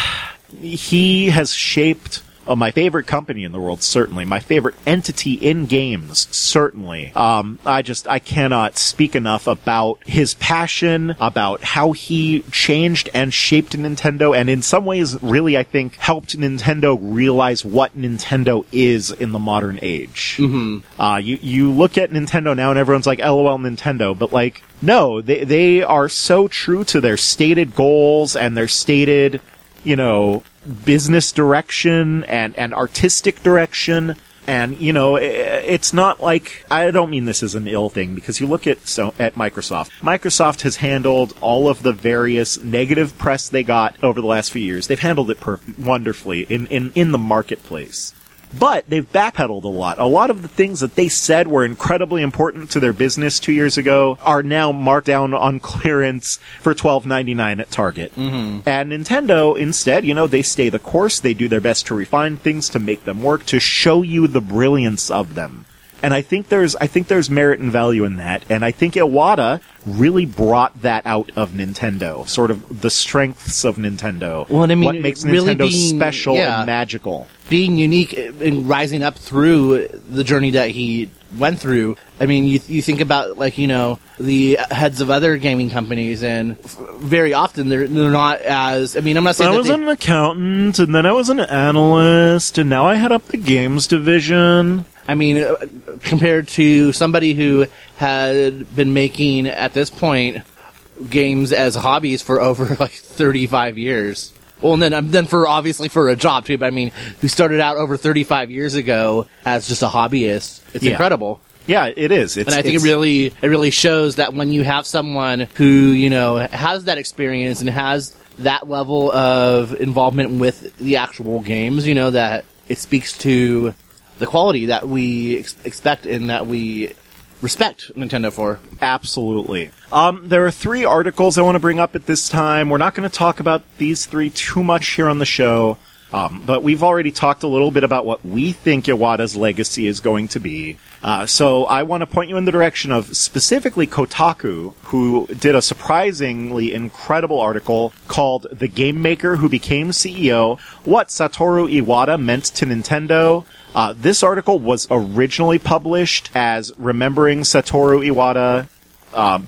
he has shaped uh, my favorite company in the world, certainly. My favorite entity in games, certainly. Um, I just, I cannot speak enough about his passion, about how he changed and shaped Nintendo, and in some ways, really, I think, helped Nintendo realize what Nintendo is in the modern age. Mm-hmm. Uh, you, you look at Nintendo now and everyone's like, LOL Nintendo, but like, no, they, they are so true to their stated goals and their stated, you know, business direction and, and artistic direction. And, you know, it's not like, I don't mean this as an ill thing, because you look at so at Microsoft. Microsoft has handled all of the various negative press they got over the last few years. They've handled it per- wonderfully in, in, in the marketplace. But they've backpedaled a lot. A lot of the things that they said were incredibly important to their business two years ago are now marked down on clearance for twelve ninety-nine at Target. Mm-hmm. And Nintendo, instead, you know, they stay the course. They do their best to refine things, to make them work, to show you the brilliance of them. And I think there's, I think there's merit and value in that. And I think Iwata really brought that out of Nintendo. Sort of the strengths of Nintendo. Well, and I mean, what makes really Nintendo being, special yeah, and magical. Being unique and rising up through the journey that he went through. I mean, you you think about, like, you know, the heads of other gaming companies, and very often they're they're not as, I mean, I'm not saying I that was they, an accountant, and then I was an analyst, and now I head up the games division. I mean, uh, compared to somebody who had been making, at this point, games as hobbies for over, like, thirty-five years. Well, and then, um, then for, obviously, for a job, too, but I mean, who started out over thirty-five years ago as just a hobbyist. It's Yeah. incredible. Yeah, it is. It's, And I think it's, it really, it really shows that when you have someone who, you know, has that experience and has that level of involvement with the actual games, you know, that it speaks to the quality that we ex- expect and that we respect Nintendo for. Absolutely. Um, there are three articles I want to bring up at this time. We're not going to talk about these three too much here on the show, um, but we've already talked a little bit about what we think Iwata's legacy is going to be. Uh, so I want to point you in the direction of specifically Kotaku, who did a surprisingly incredible article called "The Game Maker Who Became C E O: What Satoru Iwata Meant to Nintendo." Uh, this article was originally published as Remembering Satoru Iwata, uh, but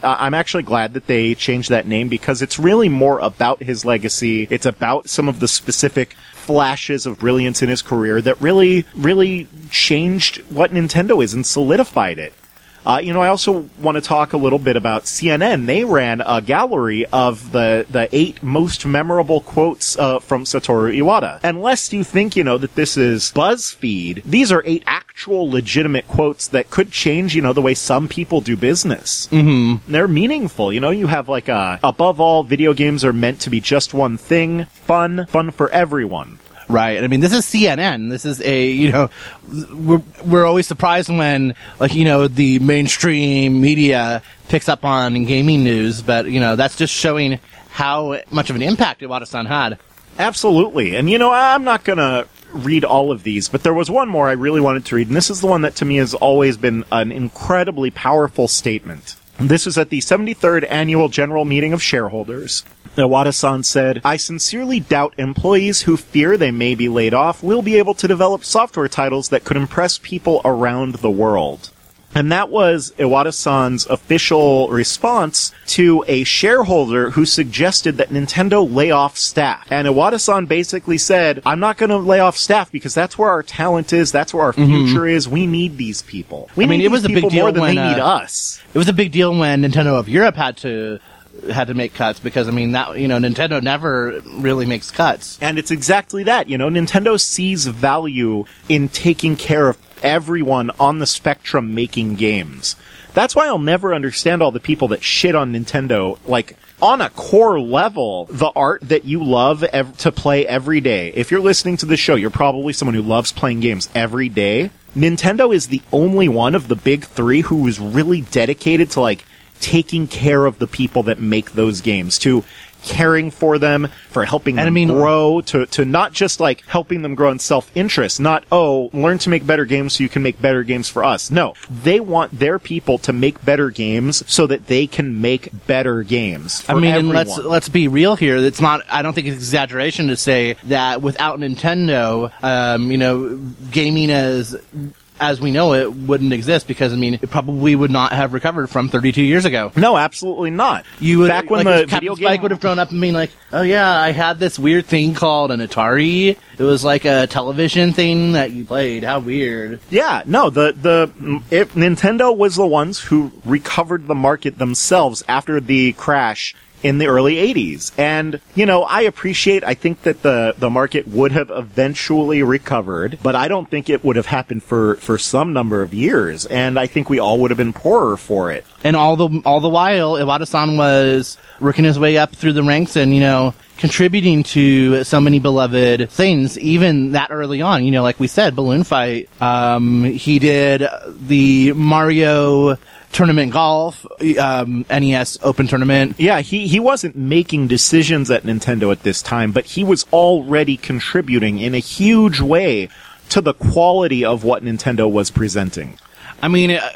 uh, I'm actually glad that they changed that name because it's really more about his legacy. It's about some of the specific flashes of brilliance in his career that really, really changed what Nintendo is and solidified it. Uh, you know, I also want to talk a little bit about C N N. They ran a gallery of the, the eight most memorable quotes uh, from Satoru Iwata. And lest you think, you know, that this is BuzzFeed, these are eight actual legitimate quotes that could change, you know, the way some people do business. Mm-hmm. They're meaningful. You know, you have like a, above all, video games are meant to be just one thing. Fun. Fun for everyone. Right. I mean, this is C N N. This is a, you know, we're, we're always surprised when, like, you know, the mainstream media picks up on gaming news, but, you know, that's just showing how much of an impact Iwata-san had. Absolutely. And, you know, I'm not going to read all of these, but there was one more I really wanted to read, and this is the one that to me has always been an incredibly powerful statement. This was at the seventy-third Annual General Meeting of Shareholders. Iwata-san said, "I sincerely doubt employees who fear they may be laid off will be able to develop software titles that could impress people around the world." And that was Iwata-san's official response to a shareholder who suggested that Nintendo lay off staff. And Iwata-san basically said, I'm not going to lay off staff because that's where our talent is, that's where our future mm-hmm. is. We need these people. We I mean, need it was these a people big deal more than when, they need uh, us. It was a big deal when Nintendo of Europe had to had to make cuts because, I mean, that, you know, Nintendo never really makes cuts. And it's exactly that. You know, Nintendo sees value in taking care of everyone on the spectrum making games. That's why I'll never understand all the people that shit on Nintendo. Like, on a core level, the art that you love ev- to play every day. If you're listening to the show, you're probably someone who loves playing games every day. Nintendo is the only one of the big three who is really dedicated to, like, taking care of the people that make those games, to caring for them, for helping them I mean, grow, to, to not just, like, helping them grow in self-interest, not, oh, learn to make better games so you can make better games for us. No. They want their people to make better games so that they can make better games for I mean, everyone. and let's, let's be real here. It's not, I don't think it's exaggeration to say that without Nintendo, um, you know, gaming as... as we know it, wouldn't exist because, I mean, it probably would not have recovered from thirty-two years ago. No, absolutely not. You would, Back when like, the Captain video Spike game would have grown up and been like, oh yeah, I had this weird thing called an Atari. It was like a television thing that you played. How weird. Yeah, no, the, the, it, Nintendo was the ones who recovered the market themselves after the crash in the early eighties. And, you know, I appreciate, I think that the, the market would have eventually recovered, but I don't think it would have happened for, for some number of years. And I think we all would have been poorer for it. And all the, all the while, Iwata-san was working his way up through the ranks and, you know, contributing to so many beloved things, even that early on. You know, like we said, Balloon Fight. Um, he did the Mario Tournament Golf, um, N E S Open Tournament. Yeah, he, he wasn't making decisions at Nintendo at this time, but he was already contributing in a huge way to the quality of what Nintendo was presenting. I mean, uh,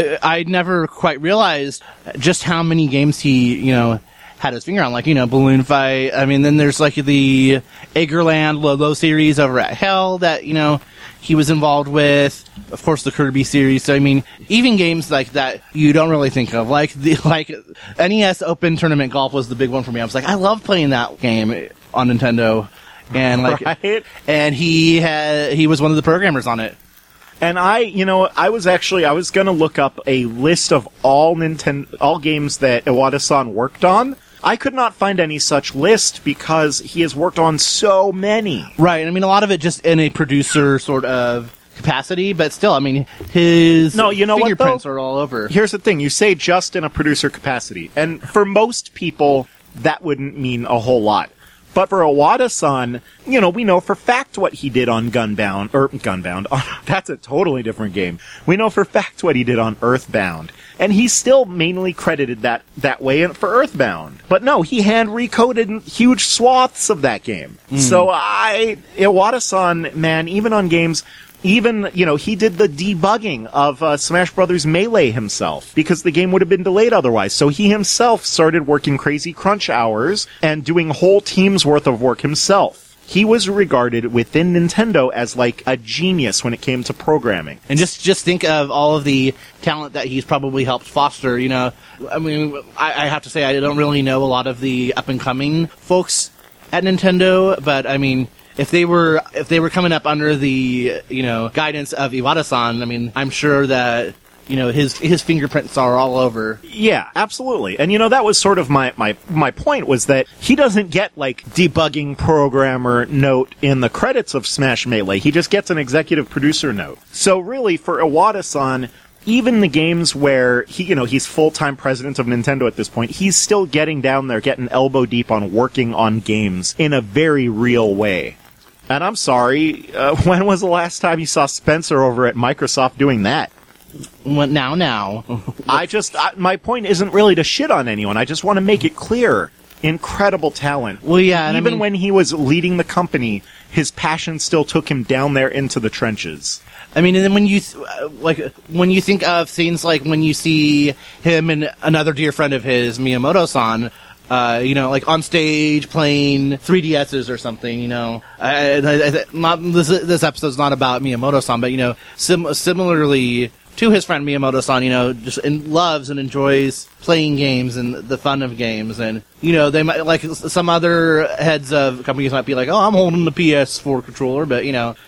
I never quite realized just how many games he, you know, had his finger on, like, you know, Balloon Fight. I mean, then there's, like, the Eggerland Low series over at Hell that, you know, he was involved with. Of course, the Kirby series. So, I mean, even games like that you don't really think of. Like, the like N E S Open Tournament Golf was the big one for me. I was like, I love playing that game on Nintendo. And, like, right? and he had, he was one of the programmers on it. And I, you know, I was actually, I was gonna look up a list of all Nintendo, all games that Iwata-san worked on. I could not find any such list because he has worked on so many. Right. I mean, a lot of it just in a producer sort of capacity, but still, I mean, his no, you know fingerprints what, though? are all over. Here's the thing. You say just in a producer capacity. And for most people, that wouldn't mean a whole lot. But for Iwata-san, you know, we know for fact what he did on Gunbound, or Gunbound, that's a totally different game. We know for fact what he did on Earthbound. And he's still mainly credited that, that way for Earthbound. But no, he hand recoded huge swaths of that game. Mm. So I, Iwata-san, man, even on games, even, you know, he did the debugging of uh, Smash Brothers Melee himself, because the game would have been delayed otherwise. So he himself started working crazy crunch hours and doing whole teams worth of work himself. he was regarded within Nintendo as like a genius when it came to programming. And just just think of all of the talent that he's probably helped foster. You know, I mean, I, I have to say I don't really know a lot of the up and coming folks at Nintendo, but I mean, if they were if they were coming up under the you know guidance of Iwata-san, I mean, I'm sure that you know his his fingerprints are all over. Yeah, absolutely. And you know that was sort of my my my point was that he doesn't get like debugging programmer note in the credits of Smash Melee. He just gets an executive producer note. So really, for Iwata-san, even the games where he, you know, he's full-time president of Nintendo at this point, he's still getting down there, getting elbow deep on working on games in a very real way. And I'm sorry, uh, when was the last time you saw Spencer over at Microsoft doing that? Well, now, now. I just, I, my point isn't really to shit on anyone. I just want to make it clear. Incredible talent. Well, yeah. And Even I mean, when he was leading the company, his passion still took him down there into the trenches. I mean, and then when you th- like when you think of scenes like when you see him and another dear friend of his, Miyamoto-san, uh, you know, like on stage playing three D S's or something, you know. I, I, I, not this this episode's not about Miyamoto-san, but you know, sim- similarly to his friend Miyamoto-san, you know, just in, loves and enjoys playing games and the fun of games, and you know, they might like some other heads of companies might be like, oh, I'm holding the P S four controller, but you know.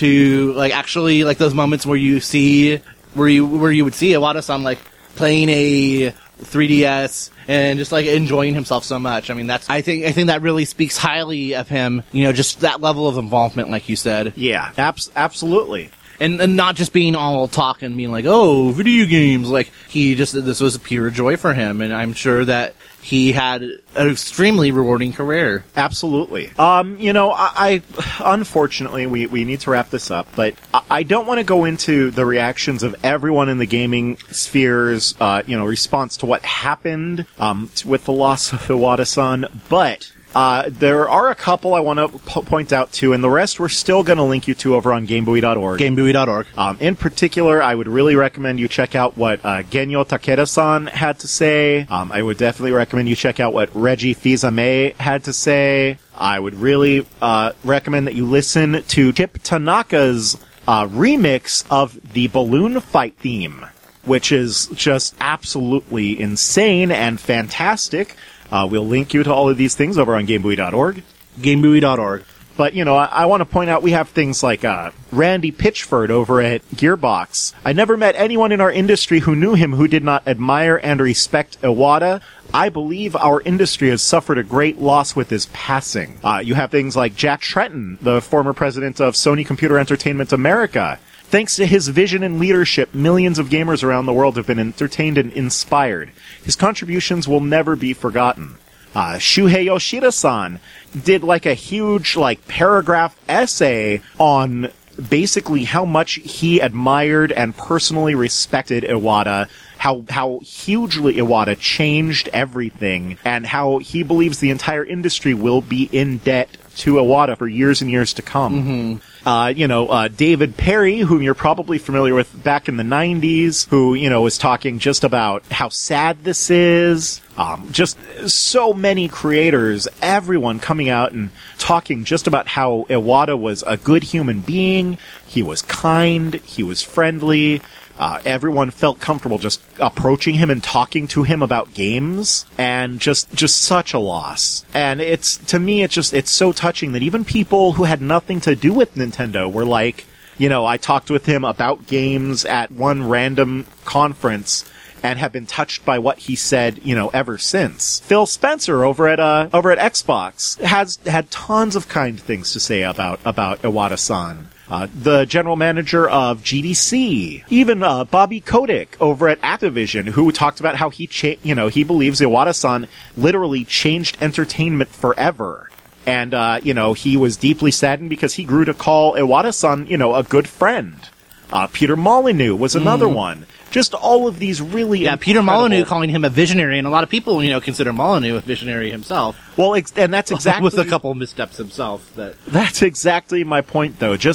To like actually like those moments where you see where you where you would see Iwata-san like playing a three D S and just like enjoying himself so much. I mean, that's I think I think that really speaks highly of him. You know, just that level of involvement, like you said. Yeah, abs- absolutely. And, and not just being all talk and being like, oh, video games. Like, he just, this was pure joy for him. And I'm sure that he had an extremely rewarding career. Absolutely. Um, you know, I, I unfortunately, we, we need to wrap this up, but I, I don't want to go into the reactions of everyone in the gaming sphere's, uh, you know, response to what happened, um, t- with the loss of Iwata-san, but Uh, there are a couple I want to p- point out too, and the rest we're still going to link you to over on GameBuoy dot org. GameBuoy dot org. Um, in particular, I would really recommend you check out what uh, Genyo Takeda-san had to say. Um, I would definitely recommend you check out what Reggie Fils-Aimé had to say. I would really uh, recommend that you listen to Chip Tanaka's uh, remix of the Balloon Fight theme, which is just absolutely insane and fantastic. Uh, we'll link you to all of these things over on GameBuoy dot org. GameBuoy dot org. But, you know, I, I want to point out we have things like uh, Randy Pitchford over at Gearbox. I never met anyone in our industry who knew him who did not admire and respect Iwata. I believe our industry has suffered a great loss with his passing. Uh, you have things like Jack Tretton, the former president of Sony Computer Entertainment America. Thanks to his vision and leadership, millions of gamers around the world have been entertained and inspired. His contributions will never be forgotten. Uh, Shuhei Yoshida-san did like a huge, like, paragraph essay on basically how much he admired and personally respected Iwata, how how hugely Iwata changed everything, and how he believes the entire industry will be in debt to Iwata for years and years to come. Mm-hmm. Uh, you know, uh, David Perry, whom you're probably familiar with back in the nineties, who, you know, was talking just about how sad this is. Um, just so many creators, everyone coming out and talking just about how Iwata was a good human being. He was kind. He was friendly. Uh, everyone felt comfortable just approaching him and talking to him about games, and just just such a loss. And it's, to me, it's just, it's so touching that even people who had nothing to do with Nintendo were like, you know, I talked with him about games at one random conference and have been touched by what he said, you know, ever since. Phil Spencer over at uh, over at Xbox has had tons of kind things to say about about Iwata-san. Uh, the general manager of G D C, even uh, Bobby Kotick over at Activision, who talked about how he, cha- you know, he believes Iwata-san literally changed entertainment forever. And, uh, you know, he was deeply saddened because he grew to call Iwata-san, you know, a good friend. Uh, Peter Molyneux was another mm. one. Just all of these really Yeah, Peter Molyneux calling him a visionary, and a lot of people, you know, consider Molyneux a visionary himself. Well, ex- and that's exactly... With a couple of missteps himself. That That's exactly my point, though. Just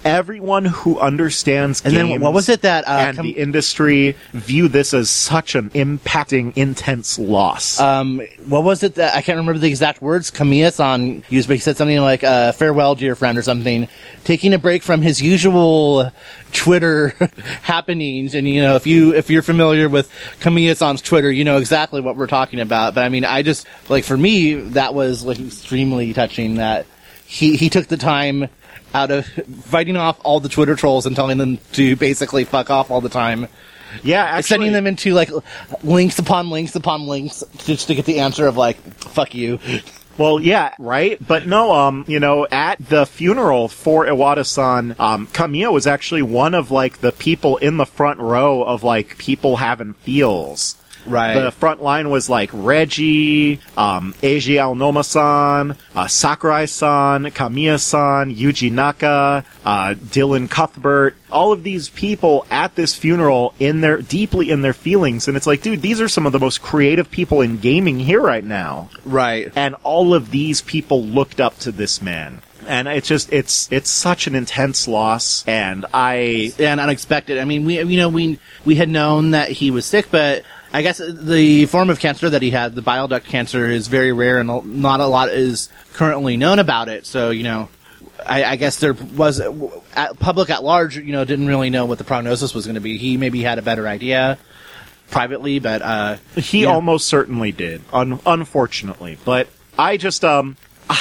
everyone who understands And games then what was it that, uh, and com- the industry view this as such an impacting, intense loss. Um, what was it that, I can't remember the exact words Kamiya-san used, but he said something like, uh, farewell, dear friend, or something, taking a break from his usual Twitter happenings. And, you know, if you, if you're familiar with Kamiya-san's Twitter, you know exactly what we're talking about. But I mean, I just, like, for me, that was, like, extremely touching that he, he took the time out of fighting off all the Twitter trolls and telling them to basically fuck off all the time. Yeah, actually, Sending them into, like, links upon links upon links just to get the answer of, like, fuck you. Well, yeah, right? But no, um, you know, at the funeral for Iwata-san, um, Kamiya was actually one of, like, the people in the front row of, like, people having feels. Right. The front line was like Reggie, um, Eiji Aonoma-san, uh, Sakurai-san, Kamiya-san, Yuji Naka, uh, Dylan Cuthbert, all of these people at this funeral in their, deeply in their feelings. And it's like, dude, these are some of the most creative people in gaming here right now. Right. And all of these people looked up to this man. And it's just, it's, it's such an intense loss, and I... And unexpected. I mean, we, you know, we, we had known that he was sick, but I guess the form of cancer that he had, the bile duct cancer, is very rare, and not a lot is currently known about it. So, you know, I, I guess there was, at, public at large, you know, didn't really know what the prognosis was going to be. He maybe had a better idea privately, but, uh... He yeah. almost certainly did, un- unfortunately. But I just, um,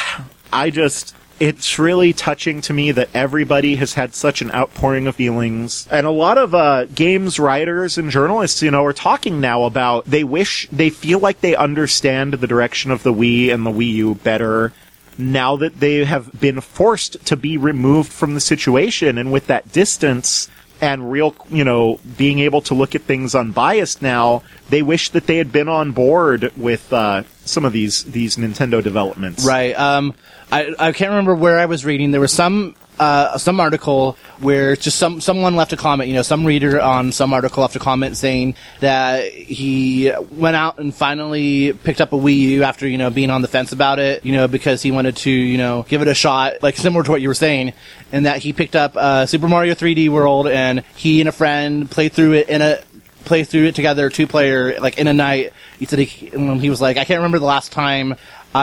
I just... It's really touching to me that everybody has had such an outpouring of feelings. And a lot of uh, games writers and journalists, you know, are talking now about they wish, they feel like they understand the direction of the Wii and the Wii U better now that they have been forced to be removed from the situation. And with that distance and real, you know, being able to look at things unbiased now, they wish that they had been on board with uh, some of these, these Nintendo developments. Right. Um, I, I can't remember where I was reading. There was some uh, some article where just some someone left a comment. You know, some reader on some article left a comment saying that he went out and finally picked up a Wii U after, you know, being on the fence about it. You know, because he wanted to, you know, give it a shot, like similar to what you were saying, and that he picked up uh, Super Mario three D World, and he and a friend played through it in a. play through it together, two player, like in a night. He said he, he was like, I can't remember the last time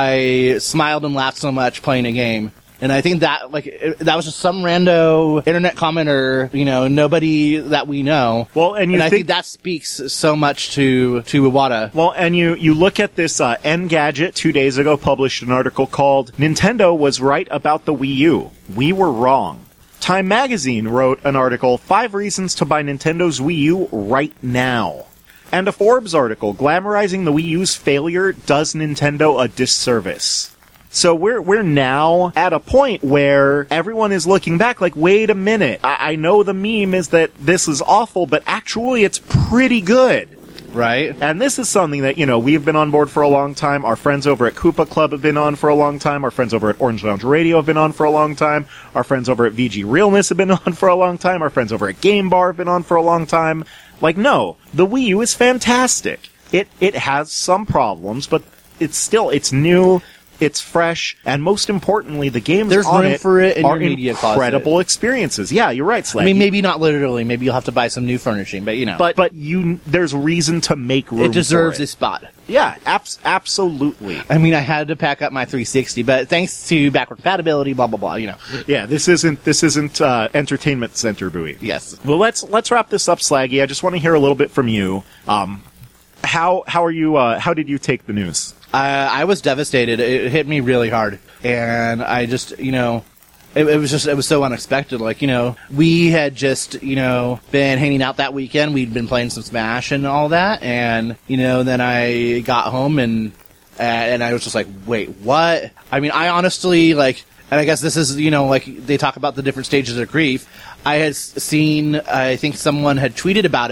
I smiled and laughed so much playing a game. And I think that, like, it, that was just some rando internet commenter, you know, nobody that we know. Well, and you and I think, think that speaks so much to, to Iwata. Well, and you, you look at this, uh, Engadget two days ago published an article called Nintendo was right about the Wii U. We were wrong. Time Magazine wrote an article, Five Reasons to Buy Nintendo's Wii U Right Now. And a Forbes article, Glamorizing the Wii U's Failure Does Nintendo a Disservice. So we're we're now at a point where everyone is looking back like, wait a minute, I, I know the meme is that this is awful, but actually it's pretty good. Right. And this is something that, you know, we've been on board for a long time. Our friends over at Koopa Club have been on for a long time. Our friends over at Orange Lounge Radio have been on for a long time. Our friends over at V G Realness have been on for a long time. Our friends over at Game Bar have been on for a long time. Like, no, the Wii U is fantastic. It it has some problems, but it's still, it's new, it's fresh, and most importantly, the games There's on room it for it in are your media incredible closet. experiences. Yeah, you're right, Slaggy. I mean, maybe not literally. Maybe you'll have to buy some new furnishing, but, you know. But but you, there's reason to make room it deserves for it. a spot. Yeah, abs- absolutely. I mean, I had to pack up my three sixty, but thanks to backward compatibility, blah, blah, blah, you know. Yeah, this isn't this isn't uh, Entertainment Center buoy. Yes. Well, let's let's wrap this up, Slaggy. I just want to hear a little bit from you. Um, how how are you? Uh, how did you take the news? Uh, I was devastated. It hit me really hard. And I just, you know, it, it was just, it was so unexpected. Like, you know, we had just, you know, been hanging out that weekend. We'd been playing some Smash and all that. And, you know, then I got home and, and I was just like, wait, what? I mean, I honestly, like, and I guess this is, you know, like, they talk about the different stages of grief. I had seen, I think someone had tweeted about it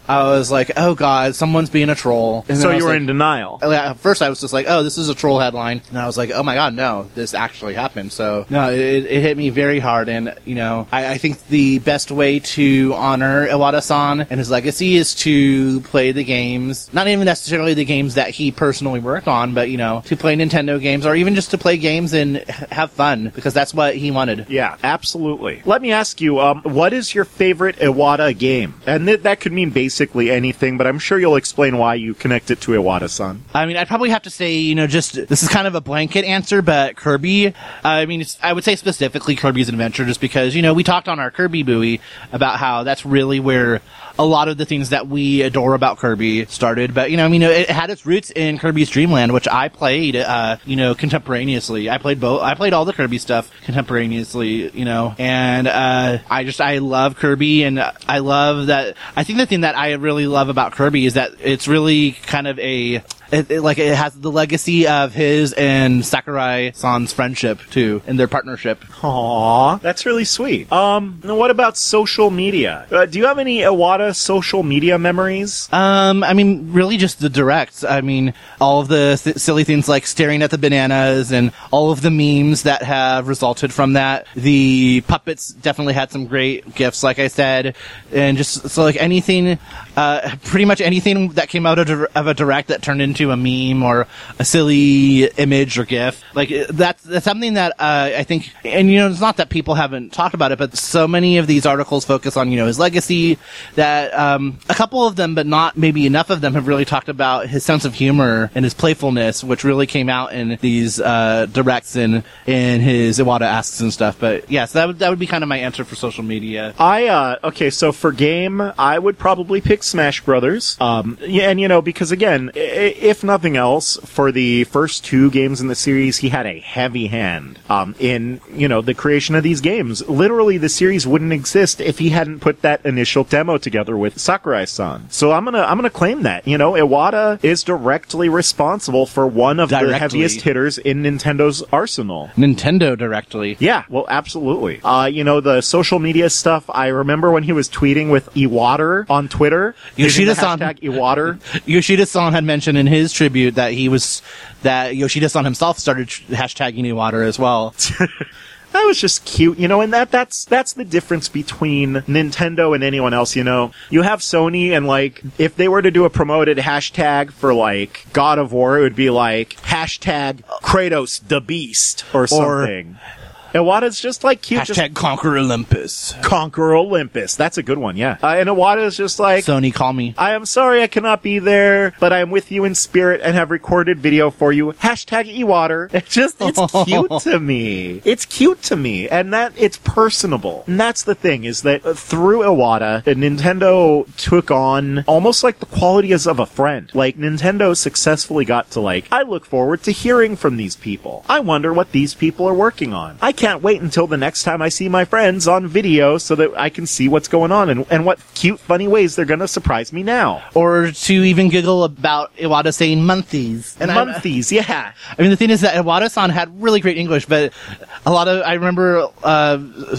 I was like, oh god, someone's being a troll. And So I was you were like- in denial. At first, I was just like, "Oh, this is a troll headline," and I was like, "Oh my god, no, this actually happened." So, no, it, it hit me very hard, and you know, I, I think the best way to honor Iwata-san and his legacy is to play the games, not even necessarily the games that he personally worked on, but you know, to play Nintendo games, or even just to play games and h- have fun, because that's what he wanted. Yeah, absolutely. Let me ask you, um, what is your favorite Iwata game? And th- that could mean basically anything, but I'm sure you'll explain why you connect it to Iwata-san. I mean, I'd probably have to say, you know, just this is kind of a blanket answer, but Kirby. Uh, I mean, it's, I would say specifically Kirby's Adventure, just because you know we talked on our Kirby buoy about how that's really where a lot of the things that we adore about Kirby started. But you know, I mean, it had its roots in Kirby's Dream Land, which I played, uh, you know, contemporaneously. I played both. I played all the Kirby stuff contemporaneously, you know, and uh, I just I love Kirby, and I love that. I think the thing that I really love about Kirby is that it's really kind of a It, it, like it has the legacy of his and Sakurai-san's friendship too, and their partnership. Aww, that's really sweet. Um, now what about social media? Uh, do you have any Iwata social media memories? Um, I mean, really just the directs. I mean, all of the th- silly things like staring at the bananas and all of the memes that have resulted from that. The puppets definitely had some great gifts, like I said, and just so like anything, uh, pretty much anything that came out of, dir- of a direct that turned into a meme or a silly image or gif. Like that's, that's something that uh, I think, and you know, it's not that people haven't talked about it, but so many of these articles focus on you know his legacy. That um, a couple of them, but not maybe enough of them, have really talked about his sense of humor and his playfulness, which really came out in these uh, directs and in his Iwata asks and stuff. But yes, yeah, so that would that would be kind of my answer for social media. I, uh, okay, so for game, I would probably pick Smash Brothers. Um, yeah, and you know, because again, I- if nothing else, for the first two games in the series, he had a heavy hand, um, in, you know, the creation of these games. Literally, the series wouldn't exist if he hadn't put that initial demo together with Sakurai-san. So I'm gonna, I'm gonna claim that, you know, Iwata is directly responsible for one of Directly. the heaviest hitters in Nintendo's arsenal. Nintendo directly. Yeah, well, absolutely. Uh, you know, the social media stuff, I remember when he was tweeting with Iwater on Twitter. using the Yoshida-san. hashtag Iwater. Yoshida-san had mentioned in his tribute that he was that Yoshida-san himself started tr- hashtagging Iwata as well. That was just cute, you know, and that that's that's the difference between Nintendo and anyone else, you know. You have Sony, and like, if they were to do a promoted hashtag for like God of War, it would be like hashtag Kratos the Beast or something. Iwata's just like cute. Hashtag Just Conquer Olympus. conquer Olympus. That's a good one, yeah. Uh, and Iwata's just like, Sony, call me. I am sorry I cannot be there, but I am with you in spirit and have recorded video for you. Hashtag Iwater. It's just, it's cute to me. It's cute to me. And that, it's personable. And that's the thing, is that uh, through Iwata, uh, Nintendo took on almost like the qualities of a friend. Like, Nintendo successfully got to like, I look forward to hearing from these people. I wonder what these people are working on. I can't wait until the next time I see my friends on video so that I can see what's going on and, and what cute, funny ways they're going to surprise me now. Or to even giggle about Iwata saying monthlies. And I'm- Monthlies, yeah. I mean, the thing is that Iwata-san had really great English, but a lot of, I remember, uh,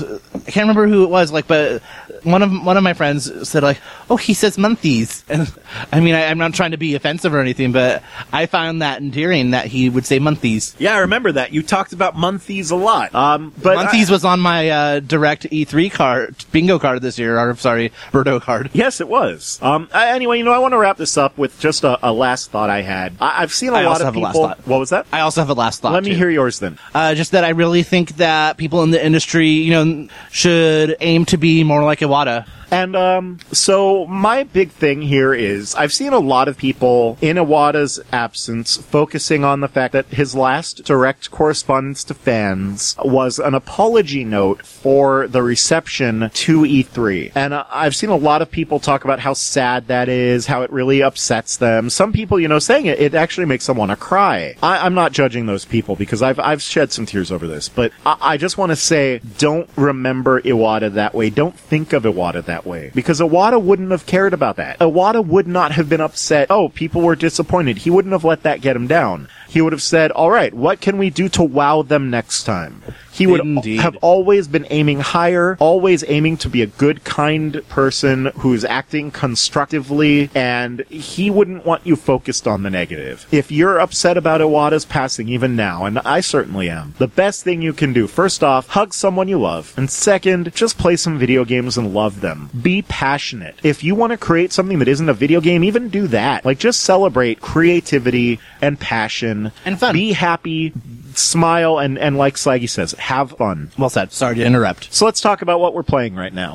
I can't remember who it was, like, but one of, one of my friends said, like, oh, he says monthlies. And, I mean, I, I'm not trying to be offensive or anything, but I found that endearing that he would say monthlies. Yeah, I remember that. You talked about monthlies a lot. Um, but Monthlies I- was on my, uh, direct E three card, bingo card this year, or, sorry, Birdo card. Yes, it was. Um, I, anyway, you know, I want to wrap this up with just a, a last thought I had. I, I've seen a I lot also of have a last people. thought. What was that? I also have a last thought. Let me too. hear yours then. Uh, just that I really think that people in the industry, you know, should aim to be more like Iwata. And um, so my big thing here is I've seen a lot of people in Iwata's absence focusing on the fact that his last direct correspondence to fans was an apology note for the reception to E three. And uh, I've seen a lot of people talk about how sad that is, how it really upsets them. Some people, you know, saying it, it actually makes them want to cry. I, I'm not judging those people because I've I've shed some tears over this, but I, I just want to say, don't remember Iwata that way. Don't think of Iwata that way. Because Iwata wouldn't have cared about that. Iwata would not have been upset, oh, people were disappointed. He wouldn't have let that get him down. He would have said, all right, what can we do to wow them next time? He would Indeed. have always been aiming higher, always aiming to be a good, kind person who's acting constructively, and he wouldn't want you focused on the negative. If you're upset about Iwata's passing even now, and I certainly am, the best thing you can do, first off, hug someone you love, and second, just play some video games and love them. Be passionate. If you want to create something that isn't a video game, even do that. Like, just celebrate creativity and passion. And fun. Be happy, smile, and, and like Slaggy says, have fun. Well said. Sorry to interrupt. So let's talk about what we're playing right now.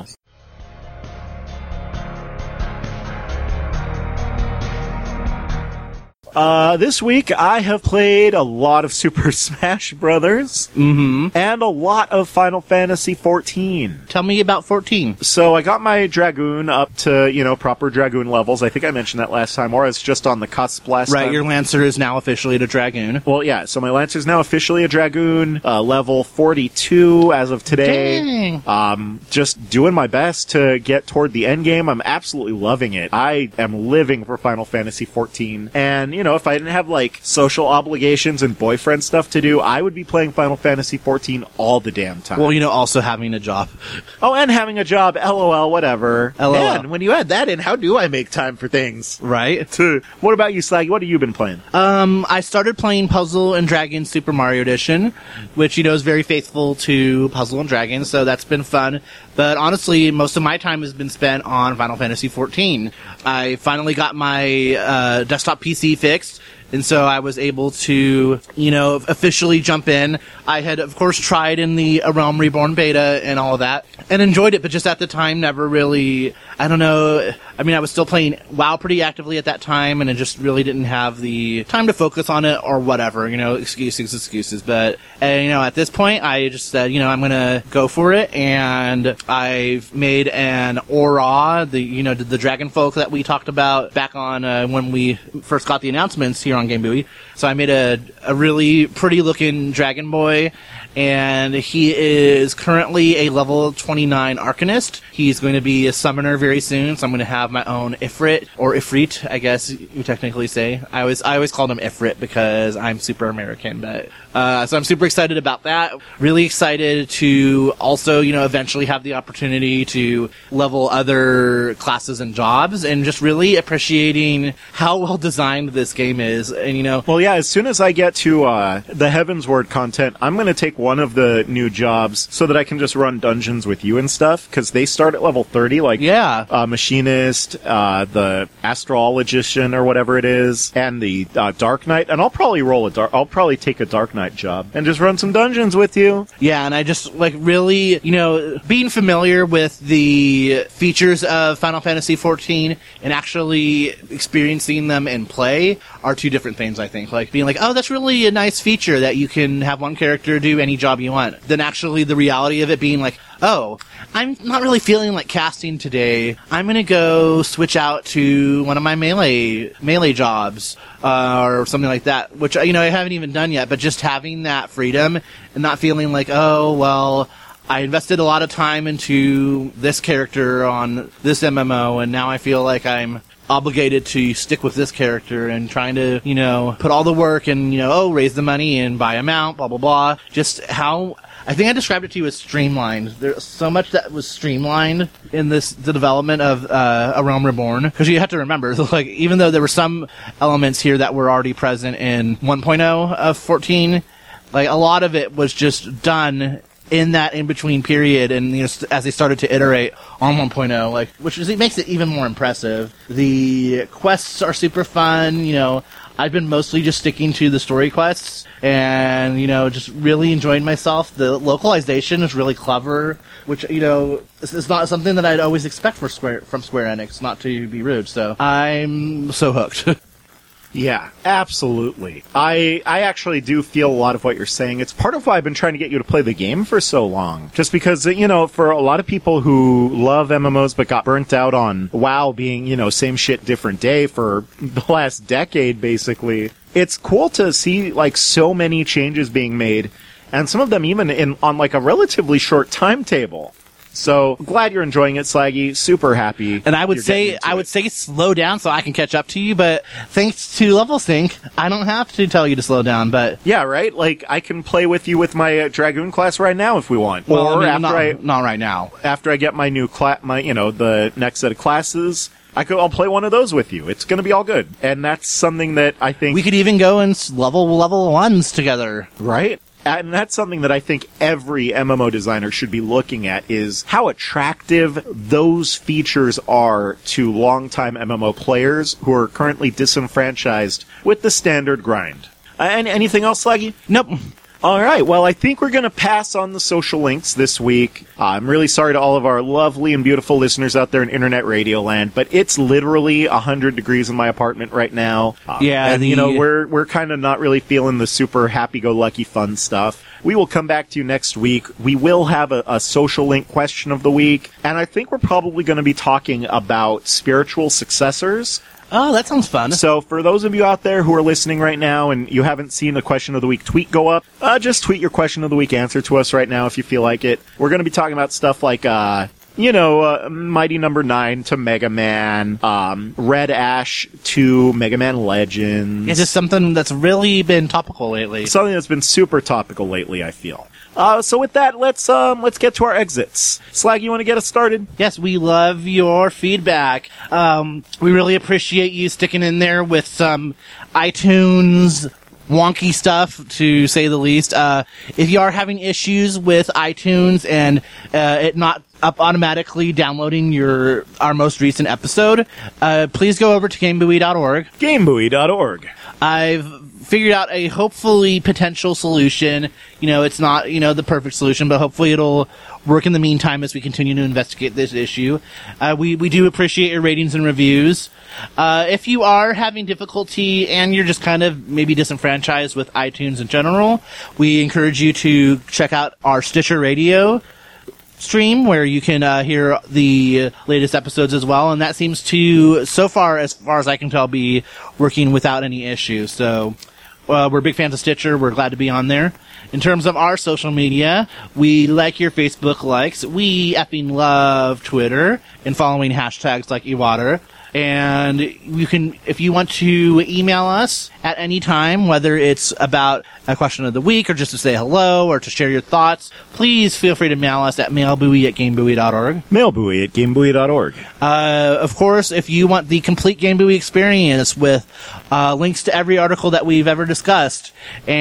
Uh, this week I have played a lot of Super Smash Brothers Mm-hmm. and a lot of Final Fantasy fourteen. Tell me about fourteen. So I got my Dragoon up to, you know, proper Dragoon levels. I think I mentioned that last time, or I was just on the cusp last Right, time. your Lancer is now officially a Dragoon. Well, yeah, so my Lancer's now officially a Dragoon, uh, level forty-two as of today. Dang. Um, just doing my best to get toward the end game. I'm absolutely loving it. I am living for Final Fantasy fourteen. And, you know, if I didn't have, like, social obligations and boyfriend stuff to do, I would be playing Final Fantasy fourteen all the damn time. Well, you know, also having a job. Oh, and having a job, lol, whatever. LOL. Man, when you add that in, how do I make time for things? Right? What about you, Slaggy? What have you been playing? Um, I started playing Puzzle and Dragons Super Mario Edition, which, you know, is very faithful to Puzzle and Dragons, so that's been fun. But honestly, most of my time has been spent on Final Fantasy fourteen. I finally got my uh, desktop P C fixed, and so I was able to, you know, officially jump in. I had, of course, tried in the A Realm Reborn beta and all of that, and enjoyed it, but just at the time never really, I don't know, I mean, I was still playing WoW pretty actively at that time, and I just really didn't have the time to focus on it, or whatever, you know, excuses, excuses, but, and, you know, at this point, I just said, you know, I'm gonna go for it, and I've made an Aura, the, you know, the dragon folk that we talked about back on, uh, when we first got the announcements here on Game Buoy. So I made a, a really pretty looking dragon boy, and he is currently a level twenty-nine Arcanist. He's going to be a summoner very soon, so I'm going to have my own Ifrit, or Ifrit, I guess you technically say. I always, I always called him Ifrit because I'm super American, but, uh, so I'm super excited about that. Really excited to also, you know, eventually have the opportunity to level other classes and jobs, and just really appreciating how well designed this game is, and, you know... Well, yeah, as soon as I get to uh, the Heavensward content, I'm going to take one of the new jobs so that I can just run dungeons with you and stuff, because they start at level thirty, like Yeah. uh, Machinist, uh, the Astrologician, or whatever it is, and the uh, Dark Knight, and I'll probably roll a dark... I'll probably take a Dark Knight job and just run some dungeons with you. Yeah, and I just, like, really, you know, being familiar with the features of Final Fantasy fourteen and actually experiencing them in play are two different things, I think. Like, being like, oh, that's really a nice feature that you can have one character do any job you want. Then actually the reality of it being like, oh, I'm not really feeling like casting today. I'm gonna go switch out to one of my melee melee jobs, uh, or something like that, which, you know, I haven't even done yet, but just having that freedom and not feeling like, oh, well, I invested a lot of time into this character on this M M O, and now I feel like I'm obligated to stick with this character and trying to, you know, put all the work and, you know, oh, raise the money and buy a mount, blah, blah, blah. Just how... I think I described it to you as streamlined. There's so much that was streamlined in this the development of uh, A Realm Reborn. Because you have to remember, like, even though there were some elements here that were already present in one point oh of fourteen, like, a lot of it was just done in that in-between period, and, you know, as they started to iterate on one point oh, like, which is, it makes it even more impressive. The quests are super fun, you know. I've been mostly just sticking to the story quests, and, you know, just really enjoying myself. The localization is really clever, which, you know, is not something that I'd always expect for Square, from Square Enix, not to be rude, so I'm so hooked. Yeah, absolutely. I I actually do feel a lot of what you're saying. It's part of why I've been trying to get you to play the game for so long. Just because, you know, for a lot of people who love M M Os but got burnt out on WoW being, you know, same shit, different day for the last decade, basically, it's cool to see, like, so many changes being made, and some of them even in on, like, a relatively short timetable. So glad you're enjoying it, Slaggy. Super happy. And I would you're say, getting into I would it. say slow down so I can catch up to you, but thanks to Level Sync, I don't have to tell you to slow down, but... Yeah, right? Like, I can play with you with my uh, Dragoon class right now if we want. Well, or I mean, after not, I not right now. after I get my new class, my, you know, the next set of classes, I could, I'll play one of those with you. It's gonna be all good. And that's something that I think... We could even go and s- level level ones together. Right? And that's something that I think every M M O designer should be looking at, is how attractive those features are to longtime M M O players who are currently disenfranchised with the standard grind. Uh, and anything else, Slaggy? Nope. All right, well, I think we're going to pass on the social links this week. Uh, I'm really sorry to all of our lovely and beautiful listeners out there in Internet Radio Land, but it's literally one hundred degrees in my apartment right now. Uh, Yeah, and, the- you know, we're we're kind of not really feeling the super happy-go-lucky fun stuff. We will come back to you next week. We will have a, a social link question of the week, and I think we're probably going to be talking about spiritual successors. Oh, that sounds fun. So for those of you out there who are listening right now and you haven't seen the question of the week tweet go up, uh, just tweet your question of the week answer to us right now if you feel like it. We're going to be talking about stuff like, uh, you know, uh, Mighty Number nine to Mega Man, um, Red Ash to Mega Man Legends. It's just something that's really been topical lately. Something that's been super topical lately, I feel. Uh, so with that, let's um, let's get to our exits. Slag, you want to get us started? Yes, we love your feedback. Um, we really appreciate you sticking in there with some iTunes wonky stuff, to say the least. Uh, if you are having issues with iTunes and uh, it not up automatically downloading your our most recent episode, uh, please go over to GameBuoy dot org. GameBuoy dot org. I've figured out a hopefully potential solution. You know, it's not, you know, the perfect solution, but hopefully it'll work in the meantime as we continue to investigate this issue. Uh, we, we do appreciate your ratings and reviews. Uh, if you are having difficulty and you're just kind of maybe disenfranchised with iTunes in general, we encourage you to check out our Stitcher Radio stream, where you can uh, hear the latest episodes as well, and that seems to, so far, as far as I can tell, be working without any issues. So uh, we're big fans of Stitcher. We're glad to be on there. In terms of our social media, we like your Facebook likes. We effing love Twitter and following hashtags like Iwater. And you can, if you want to email us at any time, whether it's about a question of the week or just to say hello or to share your thoughts, please feel free to mail us at mailbuoy at gamebuoy dot org. Mailbuoy at gamebuoy dot org. Uh, of course, if you want the complete Game Buoy experience with uh, links to every article that we've ever discussed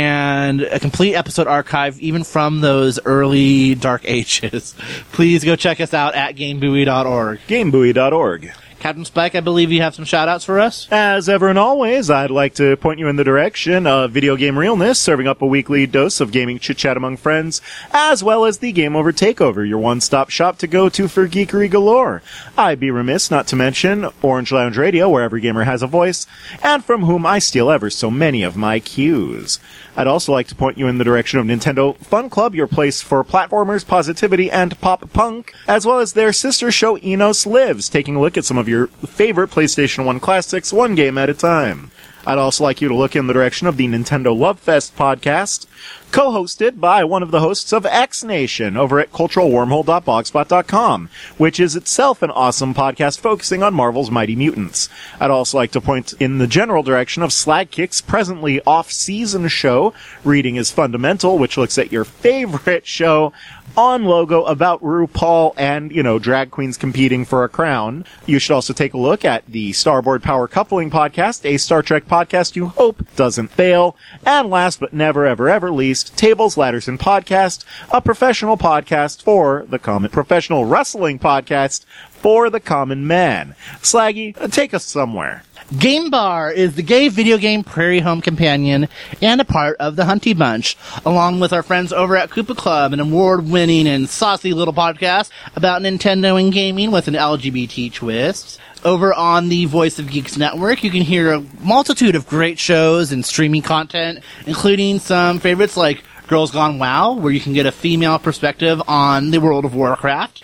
and a complete episode archive, even from those early dark ages, please go check us out at gamebuoy dot org. gamebuoy dot org. Captain Spike, I believe you have some shout-outs for us? As ever and always, I'd like to point you in the direction of Video Game Realness, serving up a weekly dose of gaming chit-chat among friends, as well as the Game Over Takeover, your one-stop shop to go to for geekery galore. I'd be remiss not to mention Orange Lounge Radio, where every gamer has a voice, and from whom I steal ever so many of my cues. I'd also like to point you in the direction of Nintendo Fun Club, your place for platformers, positivity, and pop punk, as well as their sister show Enos Lives, taking a look at some of your favorite PlayStation one classics, one game at a time. I'd also like you to look in the direction of the Nintendo Love Fest podcast, co-hosted by one of the hosts of X Nation over at cultural wormhole dot blogspot dot com, which is itself an awesome podcast focusing on Marvel's Mighty Mutants. I'd also like to point in the general direction of Slagkick's presently off-season show, Reading is Fundamental, which looks at your favorite show on Logo about RuPaul and, you know, drag queens competing for a crown. You should also take a look at the Starboard Power Coupling podcast, a Star Trek podcast you hope doesn't fail. And last but never, ever, ever least, Tables, Ladders, and Podcast, a professional podcast for the common, professional wrestling podcast for the common man. Slaggy, take us somewhere. Game Bar is the gay video game prairie home companion and a part of the Hunty Bunch, along with our friends over at Koopa Club, an award-winning and saucy little podcast about Nintendo and gaming with an L G B T twist. Over on the Voice of Geeks Network, you can hear a multitude of great shows and streaming content, including some favorites like Girls Gone WoW, where you can get a female perspective on the World of Warcraft.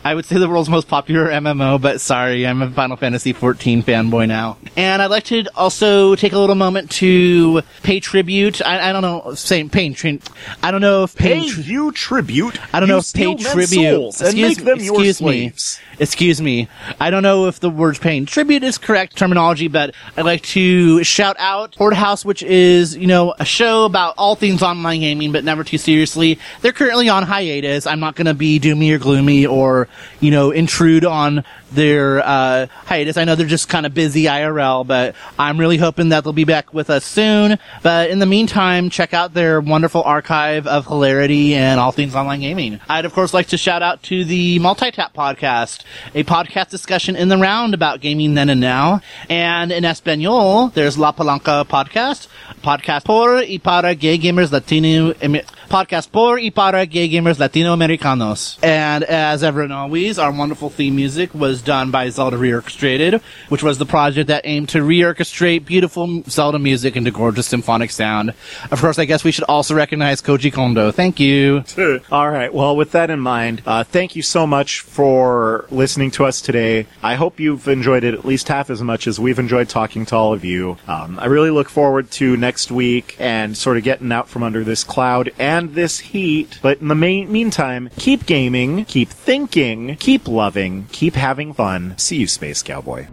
I would say the world's most popular M M O, but sorry, I'm a Final Fantasy fourteen fanboy now. And I'd like to also take a little moment to pay tribute. I, I don't know, saying paying tri- I don't know if Pay paying tri- you tribute. I don't you know if pay steal men's tribute. souls and Excuse make them me, your excuse me. slaves. Excuse me. I don't know if the words paying tribute is correct terminology, but I'd like to shout out Horde House, which is, you know, a show about all things online gaming, but never too seriously. They're currently on hiatus. I'm not going to be doomy or gloomy or, you know, intrude on their uh, hiatus. I know they're just kind of busy I R L, but I'm really hoping that they'll be back with us soon. But in the meantime, check out their wonderful archive of hilarity and all things online gaming. I'd, of course, like to shout out to the Multitap podcast, a podcast discussion in the round about gaming then and now. And in Espanol, there's La Palanca podcast, podcast por y para gay gamers Latino, podcast por y para gay gamers Latinoamericanos. And as ever and always, our wonderful theme music was done by Zelda Reorchestrated, which was the project that aimed to reorchestrate beautiful Zelda music into gorgeous symphonic sound. Of course, I guess we should also recognize Koji Kondo. Thank you. All right. Well, with that in mind, uh, thank you so much for listening to us today. I hope you've enjoyed it at least half as much as we've enjoyed talking to all of you. Um, I really look forward to next week and sort of getting out from under this cloud and this heat. But in the main- meantime, keep gaming, keep thinking, keep loving, keep having fun. See you, Space Cowboy.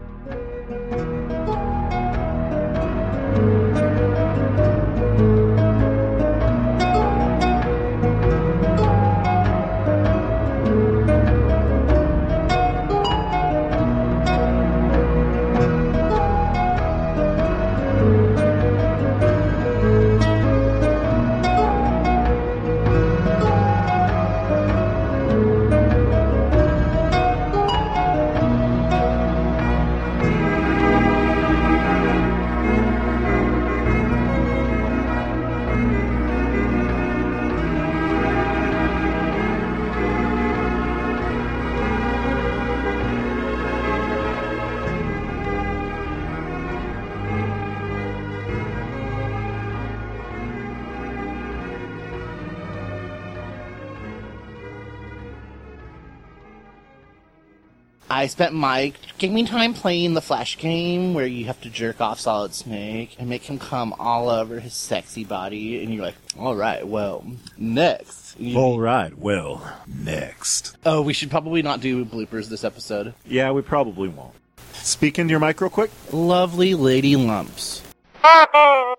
I spent my gaming time playing the Flash game where you have to jerk off Solid Snake and make him come all over his sexy body, and you're like, alright, well, next. You- All right. Well, next. Oh, we should probably not do bloopers this episode. Yeah, we probably won't. Speak into your mic real quick. Lovely Lady Lumps.